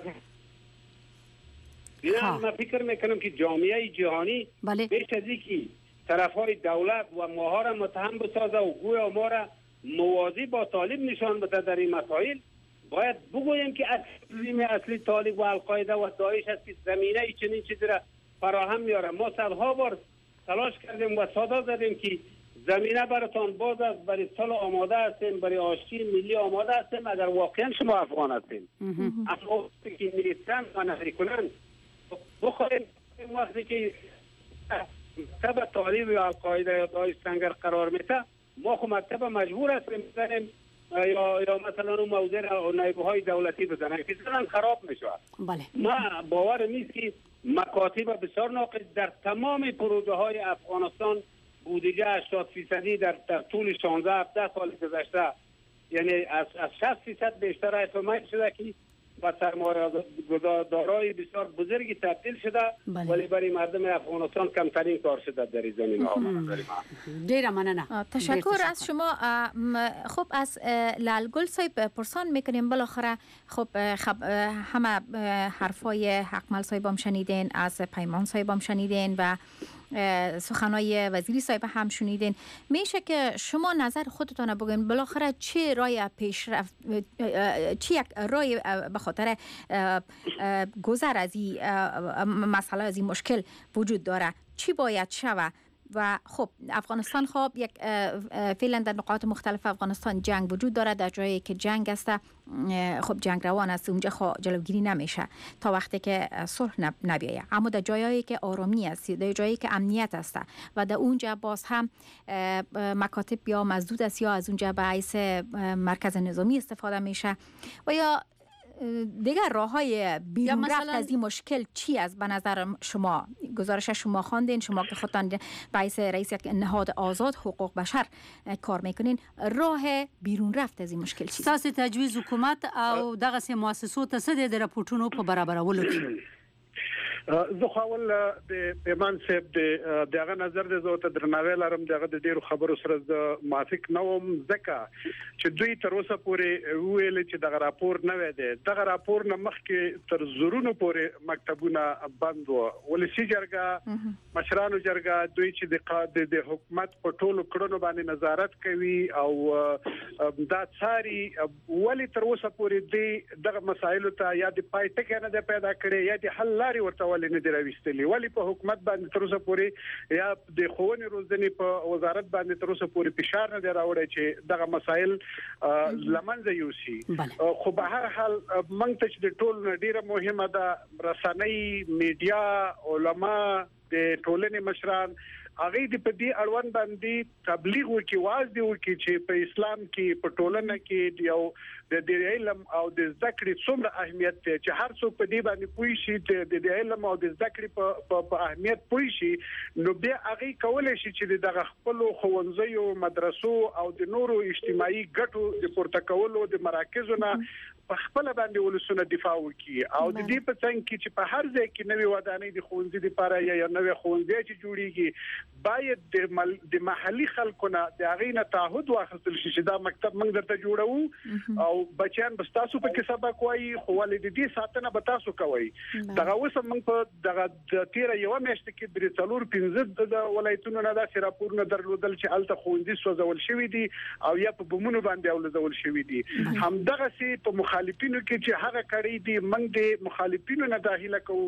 من فکر میکنم که جامعه جهانی بله. بیش از اینکه طرف های دولت و ماها را متهم بسازه و گویا ما را موازی با طالب نشان بده در این مسائل، باید بگوییم که اصلی اصلی طالب و القاعده و داعش است که زمینه چنین چیزی را فراهم میاره. ما صدها بار تلاش کردیم و صدا زدیم که زمینه براتان باز است، برای صلح آماده هستیم، برای آشتی ملی آماده هستیم اگر واقعا شما افغان هستیم. اما وقتی که نیستن و نفری کنن بخواهیم وقتی که مکتب طالب و القاعده یا داعش سنگر قرار میده، ما خو مکتب مجبور هستیم بزنیم یا یا مثلا اون موضوع را نایبه های دولتی بزنن که زنان خراب میشه. بله. ما باور نیست که مکاتب بسیار ناقص در تمام پروژه های افغانستان بودجه هشتاد فیصدی در, در طول شانزده هفده سال گذشته یعنی از از شصت فیصد بیشتر اتمام شده که با سرمایه‌دارای بسیار بزرگی تبدیل شده. بله. ولی برای مردم افغانستان کمترین کار شده در این زمینه‌ها. ډیره مننه. تشکر از شما. خب از لالگل صاحب پرسان میکنیم بالاخره خب همه حرفای حقمل صاحب هم شنیدین، از پیمان صاحب هم شنیدین و سخنای وزیری صاحب هم شنیدین. میشه که شما نظر خودتون بگین بالاخره چه راه پیشرفت، چه یک راه به خاطر گذر از این مسئله، از این مشکل وجود داره، چی باید شود؟ و خب افغانستان خب یک فعلا در نقاط مختلف افغانستان جنگ وجود داره، در جایی که جنگ است خب جنگ روان است اونجا خب جلوگیری نمیشه تا وقتی که صلح نبیایه، اما در جایی که آرامی است، در جایی که امنیت است و در اونجا باز هم مکاتب یا مزدود است یا از اونجا به حیث مرکز نظامی استفاده میشه و یا دیگر راه‌های بیرون رفت از این مشکل چی است به نظر شما؟ گزارش شما خواندین، شما که خودتان رئیس رئیس یک نهاد آزاد حقوق بشر کار میکنین، راه بیرون رفت از این مشکل چی است؟ سیاست تجویز حکومت او دغه سه مؤسسو ته څه د راپورټونو په برابرولو کې زه خو ول د پیمان صاحب د دغه نظر د زو ته درناوی لرم، دغه د ډیرو خبرو سره د موافق نه وم ځکه چې دوی تر اوسه پورې ویل چې دغه راپور نه وې دی. دغه راپور نه مخکې تر زورونو پورې مکتبونه بند و. ولسی جرګه مشرانو جرګه دوی چې د د حکومت په ټولو کړنو باندې نظارت کوي او دا څاري، ولی تر اوسه پورې دی دغه مسایلو ته یا د پای ټکی نه پیدا کړي یا د حل لاري ورته ولې نه دی راوستلې، ولی په حکومت باندې تر اوسه پورې یا د ښوونې روزنې په وزارت باندې تر اوسه پورې فشار نه دی راوړی چې دغه مسایل لمنځه یوسي. خو به هر حال موږ ته چې د ټولو ډیره مهمه ده رسنۍ، میډیا، علما، د ټولنې مشران هغه د په دې اړوند باندې تبلیغ وکي، واعظ دی وکي چې په اسلام کې په ټولنه کې یو د علم او د زده کړې څومره اهمیت دی چې هر څوک په دې باندې پوه شي د علم او د زده کړې په اهمیت پوه شي نو بیا هغه کولای شي چې د خپل ښوونځیو مدرسو او د نورو اجتماعي ګټو د پورته کولو د مراکزونو په خپل باندې ولسونه دفاع وکړي او د دې په څنګ کې چې په هر ځای کې نوې ودانۍ د ښوونځي لپاره یا نوې ښوونځي چې جوړیږي باید د مل... د محلي خلکو نه د هغې نه تعهد واخیستل شي چې دا مکتب موږ درته جوړو او بچیان به ستاسو پکې سبق وایي خو ولې د دې ساتنه به تاسو کوئ دغه اوس موږ په دغه د تیره یوه میاشت کې درې څلور پنځه د ولایتونو نه داسې راپورونه درلودل چې هلته ښوونځي سوځول شوي دي او یا په بمونو باندې اولځول شوي دي همدغسې په مخالفینو کې چې هغه کړي دي موږ د مخالفینو نه داخله کوو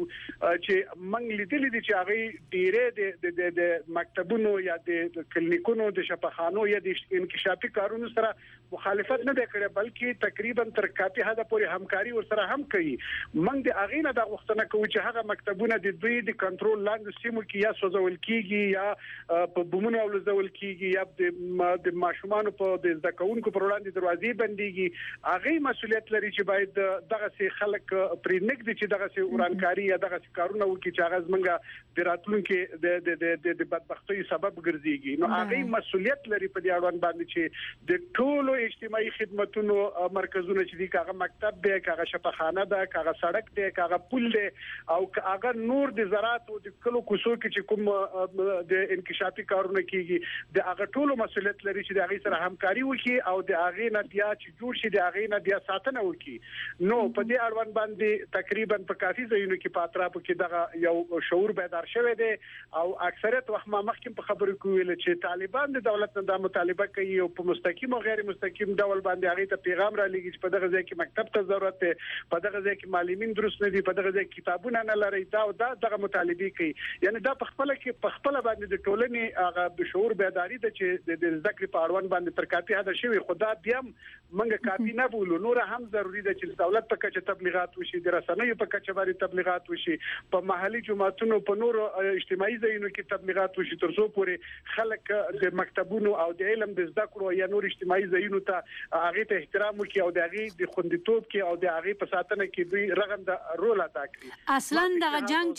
چې موږ لیدلې دي چې هغه ډیره د د مکتبونو یا د کلینیکونو د شفاخانو یا د انکشافي کارونو سره مخالفت نه کړي بلکې تقریبا تر کافي حد پورې همکاري ورسره هم کوي موږ د هغه نه د غوښتنه کوو چې هغه مکتبونه د دوی د کنټرول لاندې سیمو کې یا سوځول کیږي یا په بمونو اولځول کیږي یا د ماشومان په د ځکهونکو پر وړاندې دروازې بنديږي هغه مسؤلیت لري چې باید دغه سي خلک پرې نګدي چې دغه سي ورانکاري یا دغه سي کارونه وکړي چې هغه زمونږ د راتلونکو د د د بدبختۍ سبب ګرځيږي نو هغه مسؤلیت لري په دې اړوند باندې چې د ټولو اجتماعي خدماتونو مرکزونه چې دي هغه مکتب دی هغه شفاخانه ده هغه سړک دی هغه پل دی او هغه نور د زراعت او د کلو کوڅو کې چې کوم د انکشافي کارونه کیږي د هغه ټولو مسؤلیت لري چې د هغه سره همکاري وکړي او د هغه نه بیا چې جوړ شي د هغه نه بیا ساتنه وکړي نو په دې اړوند باندې تقریبا په کافي ځایونو کې په اطرافو کې دغه یو شعور بیدار شوی دی او اکثریت وخت ما مخکې په خبرو کې ویل چې طالبان د دولت نه د مطالبه کوي او په مستقیم او غیر مستقیم ډول باندې هغه ته پیغام را لېږي چې په دغه ځای کې مکتب ته ضرورت دی په دغه ځای کې معلمین درست نه دي په دغه ځای کې کتابونه نه لري دا او دا دغه مطالبه کوي یعنی دا په خپل کې په خپل باندې د ټولنې هغه د شعور بیداری د چې د ذکر په اړوند باندې تر کافي حد شوی خدا بیا منګه کافي نه بولو نور هم ضروری ده چې دولت په کچه تبلیغات وشي د رسنیو په کچه باندې تبلیغات وشي په محلي جماعتونو په نور اجتماعي ځایونو کې تبلیغات وشي تر څو پورې خلک د مکتبونو او د علم د زده کړو یا نور اجتماعي ځایونو ته هغه ته احترام وکړي او د هغه د خوندیتوب کې او د هغه په ساتنه کې دوی رغنده رول ادا کړي اصلا دغه جنگ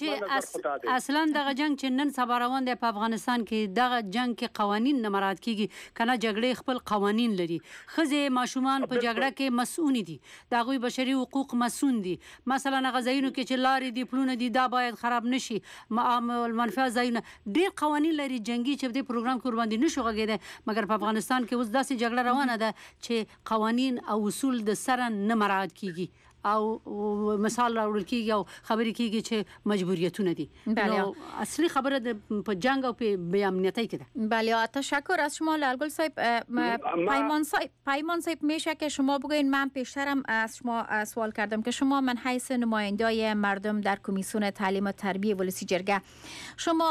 چې اصلا دغه جنگ چې نن سبا روان دی په افغانستان کې دغه جنگ کې قوانين نه مراد کیږي کنه جګړې خپل قوانين لري خزه ماشومان په جګړه کې مسؤون دي دا غوي بشري حقوق مسؤون دي مثلا غزاینو کې چې لارې دی پلونه دي دا باید خراب نشي معامل منفعه زاینه ډیر قوانين لري جنگي چې د پروګرام کې باندې نشو غږیده مګر په افغانستان کې اوس داسې جګړه روانه ده چې قوانين او اصول د سره نه مراد کیږي او مثال راوړل کیږي او خبرې کیږي چې مجبوریتونه دي نو اصلي خبره د په جنگ او په بی امنیتی کې ده بله تشکر از شما لالگل صاحب پیمان صاحب پیمان صاحب میشه که شما بگوین من پیشترم از شما سوال کردم که شما من حیث نمایندای مردم در کمیسیون تعلیم و تربیه ولسی جرگه شما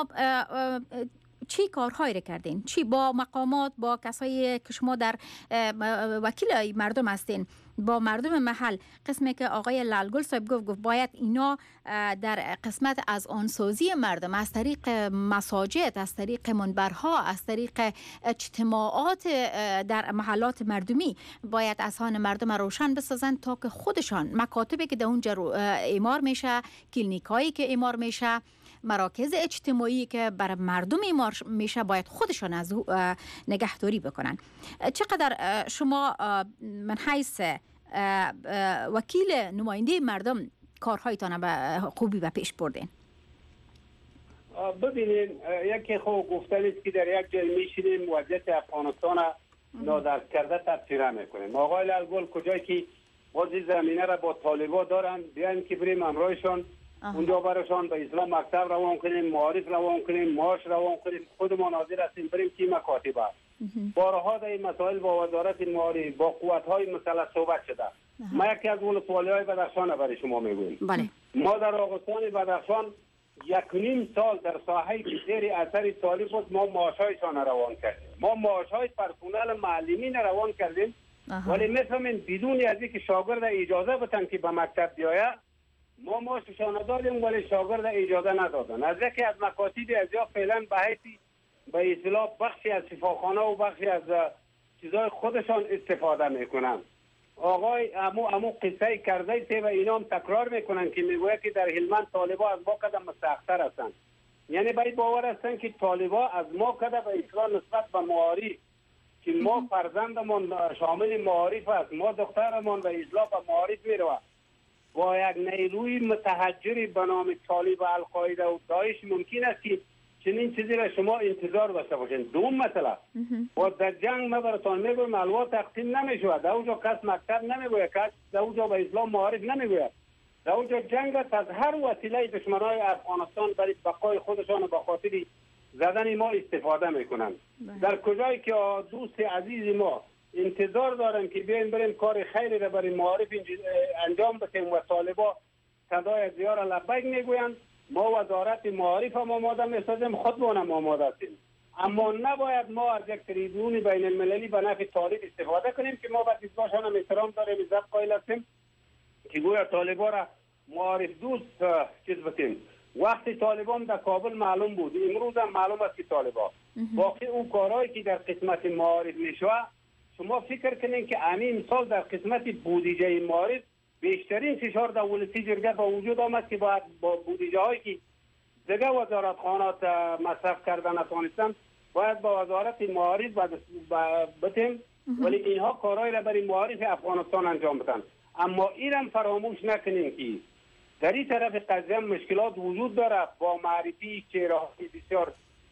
چی کارهایی را کردین؟ چی با مقامات با کسایی که شما در وکیل مردم هستین با مردم محل قسمی که آقای لالگل صاحب گفت گفت باید اینا در قسمت از آنسازی مردم از طریق مساجد از طریق منبرها از طریق اجتماعات در محلات مردمی باید اذهان مردم روشن بسازن تا که خودشان مکاتبی که در اونجا اعمار میشه کلینیکایی که اعمار میشه مراکز اجتماعی که برای مردم اعمار میشه باید خودشان از او نگهداری بکنن. چقدر شما من حیث وکیل نماینده مردم کارهایتان به خوبی به پیش بردین؟ ببینید یکی خوب گفتن است که در یک جای میشینیم وضعیت افغانستان نادرست کرده تفسیر میکنیم. آقای لالگل کجایی که بازی زمینه را با طالبا دارن بیاین که بریم امرایشان اونجا برشان به اسلام مکتب روان کنیم معارف روان کنیم معاش روان کنیم خودمان حاضر هستیم بریم که مکاتب است بارها در این مسائل با وزارت معارف با قوت‌های مسلح صحبت شده ما یکی از ولسوالی‌های بدخشان برای شما میگویم بله. ما در آغوستان بدخشان یک نیم سال در ساحه که زیر اثر طالب بود ما معاشایشان روان کردیم ما معاشهای پرسنل معلمین روان کردیم ولی میفهمین بدون از اینکه شاگرد اجازه بدن که به مکتب بیاید ما معاششان دادیم ولی شاگرد اجازه ندادن از یکی از مکاتب از یا فعلا به حیث به اصطلاح بخشی از شفاخانه و بخشی از چیزای خودشان استفاده میکنن آقای امو امو قصه کرده ته و اینا هم تکرار میکنن که میگوید که در هلمند طالبا از ما قدم مستحق‌تر هستند. یعنی باید باور هستن که طالبا از ما قدم به اصلاح نسبت به معارف که ما فرزندمون شامل معارف است، ما دخترمون به اصلاح به معارف میروه با یک نیروی متحجری به نام طالب و القاعده و داعش ممکن است که چنین چیزی را شما انتظار داشته باشین. دوم مثلا و در جنگ ما براتون میگویم الوا تقسیم نمیشود، در اونجا کس مکتب نمیگوید، کس در اونجا به اسلام معارف نمیگوید، در اونجا جنگ از هر وسیله دشمنای افغانستان برای بقای خودشان و به خاطر زدن ما استفاده میکنند. در کجایی که دوست عزیز ما انتظار دارن که بیایم بریم کار خیری را برای معارف انجام بدیم و طالبا صدای زیار لبیک میگویند، ما وزارت معارف هم آماده میسازیم، خودمون هم آماده هستیم، اما نباید ما از یک تریبون بین المللی به نفع طالب استفاده کنیم که ما به دیدگاهشان هم احترام داریم، عزت قائل هستیم که گویا طالبا را معارف دوست چیز بتیم. وقتی طالبان در کابل معلوم بود، امروز هم معلوم است که طالبا باقی اون کارهایی که در قسمت معارف میشوه، شما فکر کنین که همین امسال در قسمت بودجه معارف بیشترین فشار در ولسی جرگه با وجود آمد که با بودجه هایی که دیگه وزارت خانات مصرف کردن نتوانستن باید با وزارت معارف بتیم، ولی اینها کارهای را برای معارف افغانستان انجام بدن. اما اینم فراموش نکنیم که در این طرف قضیه مشکلات وجود داره با معرفی چهره‌های بسیار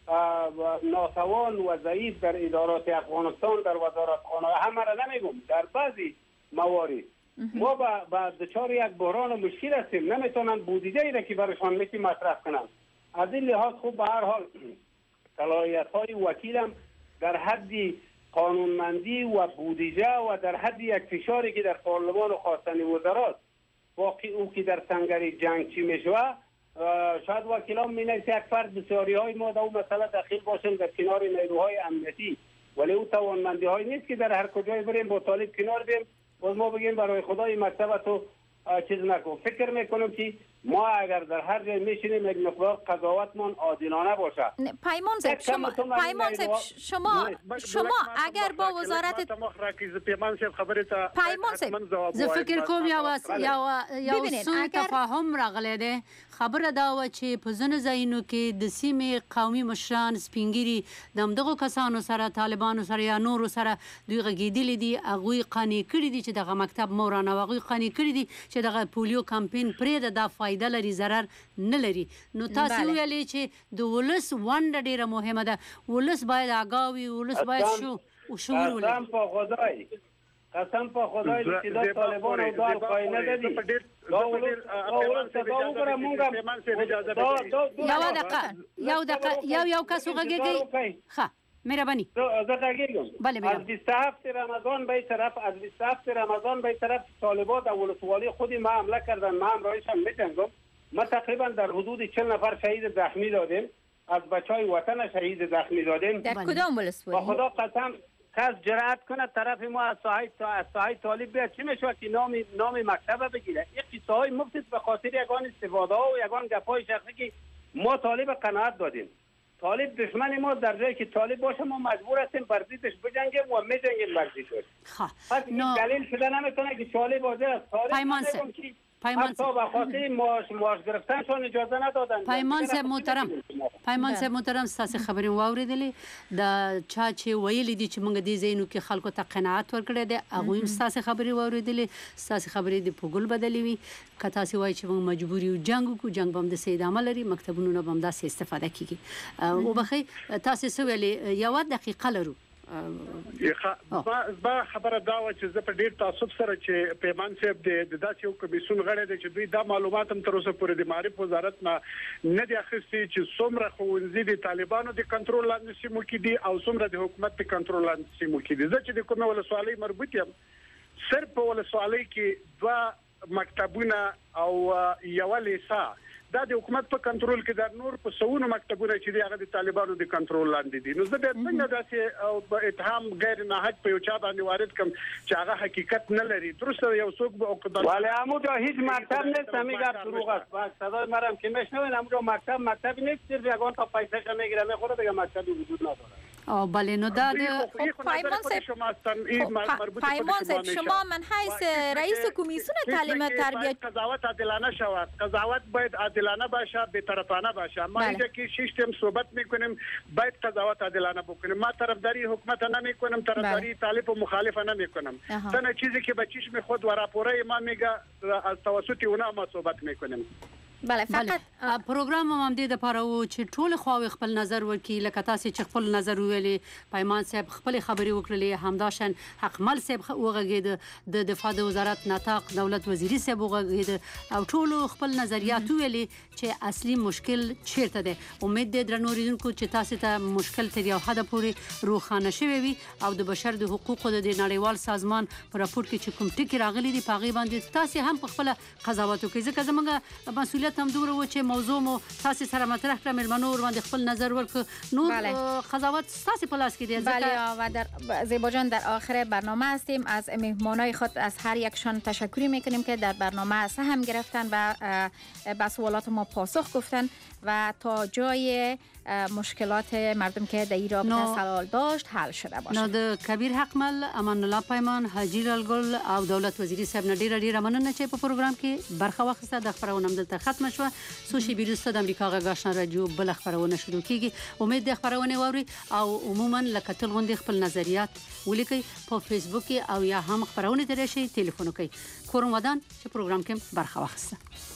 ناتوان و ضعیف در ادارات افغانستان، در وزارت خانه، همه را نمیگم، در بعضی موارد ما با دچار یک بحران و مشکل هستیم، نمیتونن بودجه ای را که برشان میتی مصرف کنن. از این لحاظ خوب به هر حال صلاحیت های وکیلم در حد قانونمندی و بودجه و در حد یک فشاری که در پارلمان و خواستن وزارات باقی او که در سنگر جنگ چی میشوه، شاید وکیلان می نویسه یک فرد بسیاری های ما در اون مسئله دخیل باشیم در کنار نیروهای امنیتی، ولی او توانمندی های نیست که در هر کجای بریم با طالب کنار بیم باز ما بگیم برای خدای مکتب تو چیز نکن. فکر میکنم که ما اگر در هر جای میشینیم یک مقدار قضاوتمان عادلانه باشه. پیمان صاحب شما پیمان صاحب شما شما اگر با وزارت پیمان صاحب خبره تا پیمان صاحب زه فکر کوم یو یو یو سوء تفاهم راغلی دی. خبره دا و چې په ځینو ځایونو کې د سیمې قومي مشران سپینګیري د همدغو کسانو سره طالبانو سره یا نورو سره دوی غږېدلي دي، هغوی قانع کړي دي چې دغه مکتب مه ورانوه، هغوی قانع کړي دي چې دغه پولیو کمپین پرېږده، دا فایده لري ضرر نه لري. نو تاسو ویلې چې د ولس ونډه ډېره مهمه ده، ولس باید آګاه وي، ولس باید شو شعور ولري. قسم په خدای قسم په خدای چې دا طالبان او دا القاعده ندي دا ولس دا وګوره مونږه یو دقیقه یو دقیقه یو یو کس وغږیږي. ښه مهربانی زه غږیږم. بله از بیست و هفت رمضان به طرف از بیست و هفت رمضان به طرف طالبان در ولسوالی خودی ما حمله کردن، ما همراهش هم می‌جنگم. ما تقریبا در حدود چهل نفر شهید زخمی دادیم، از بچهای وطن شهید زخمی دادیم. در کدام ولسوالی؟ با خدا قسم کس جرأت کنه طرف ما از ساحه از ساحه طالب بیاد چی میشه که نام نام مکتب بگیره. این قصه های مفت به خاطر یگان استفاده ها و یگان گپای شخصی که ما طالب قناعت دادیم. طالب دشمن ما در جایی که طالب باشه ما مجبور هستیم بر ضدش بجنگیم و میجنگیم بر ضدش. پس این دلیل شده نمیتونه که طالب حاضر است. طالب پیمان صاحب به خاطر معاش معاش گرفتنشون اجازه ندادن. پیمان صاحب محترم پیمان صاحب محترم ستاسو خبرې واورېدلې د چا چې ویلي دي چې موږ دې ځایونو کې خلکو ته قناعت ورکړی دی، هغوی هم ستاسو خبرې واورېدلې، ستاسو خبرې د په ګل بدلې وي. که تاسو وایي چې موږ مجبور یو جنګ وکړو، جنګ به هم داسې ادامه لري، مکتبونو نه به هم داسې استفاده کېږي. وبښئ تاسو څه ویلې، یوه دقیقه لرو. با خبره دا و چې زه په ډیر تعصب سره چې پیمان صاحب د داسې یو کمیسیون غړی دی چې دوی دا معلومات هم تر اوسه پورې د معرف وزارت نه نه دی اخیستي چې څومره ښوونځي د طالبانو د کنټرول لاندې سیمو کې دي او څومره د حکومت د کنټرول لاندې سیمو کې دي. زه چې د کومه ولسوالۍ مربوط یم، صرف په ولسوالۍ کې دوه مکتبونه او یوه لیسه دا د حکومت په کنټرول کې د نور په سونو مکتبونه چې دی هغه د طالبانو د کنټرول لاندې دي. نو زه به څنګه داسې اتهام غیر ناحق په یو چا باندې وارد کم چې هغه حقیقت نه لري. درسته یو څوک به اوقدار ولی همونجا هیچ مکتب نیست، همین گپ دروغ است. صدای مرم که میشنوین همونجا مکتب مکتبی نیست، صرف یگان تا پیسه‌ش میگیره میخوره دیگه مکتبی وجود نداره. او بله نو دا پیمان صاحب شما من حیث رئیس کمیسیون تعلیم و تربیت قضاوت عادلانه شود قضاوت باید عادلانه باشه بی‌طرفانه باشه ما اینجا که سیستم صحبت میکنیم باید قضاوت عادلانه بکنیم ما طرفداری حکومت نمیکنیم طرفداری طالب و مخالف نمیکنیم تنها چیزی که به چشم خود و راپوره ما میگه از توسط اونا ما صحبت میکنیم بله فقط پروګرام هم د لپاره و چې ټول خواوې خپل نظر ورکړي لکه تاسو چې خپل نظر ویلي پیمان صاحب خپل خبري وکړلې همداشن حقمل صاحب وغږید د دفاع د وزارت نطاق دولت وزیری صاحب وغږید او ټول خپل نظریات ویلي چې اصلي مشکل چیرته ده امید د درنو ریدونکو چې تاسو ته مشکل تر یو حد پورې روښانه شوي وي او د بشر د حقوقو د نړیوال سازمان په راپور کې چې کوم ټکی راغلي دي په غي باندې تاسو هم په خپل قضاوت وکړئ ځکه زموږ مسؤلیت هم دوره و چې موضوع مو تاسو سره مطرح کړم ملمنو ور باندې خپل نظر ورک نور قضاوت تاسو په لاس کې دی بله و در زیبا جان در آخر برنامه هستیم از مهمانای خود از هر یکشان تشکر میکنیم که در برنامه سهم گرفتن و به سوالات ما پاسخ گفتن و تا جای مشکلات مردم که در ایران سوال داشت حل شده باشه. نو د کبیر حقمل امان الله پیمان حاجی لالګل او دولت وزیری صاحب نډیر ډیر مننه چې په پروګرام کې برخه واخیسته د خبرونه دلته ختم شو سو شي بیرسته د امریکا غږ آشنا رادیو بل خبرونه شروع کیږي امید د خبرونه ووري او عموما لکه تل غونډې خپل نظریات ولیکي په فیسبوک او یا هم خبرونه ترې شي ټلیفون کوي کورم ودان چې پروګرام کې برخه واخیسته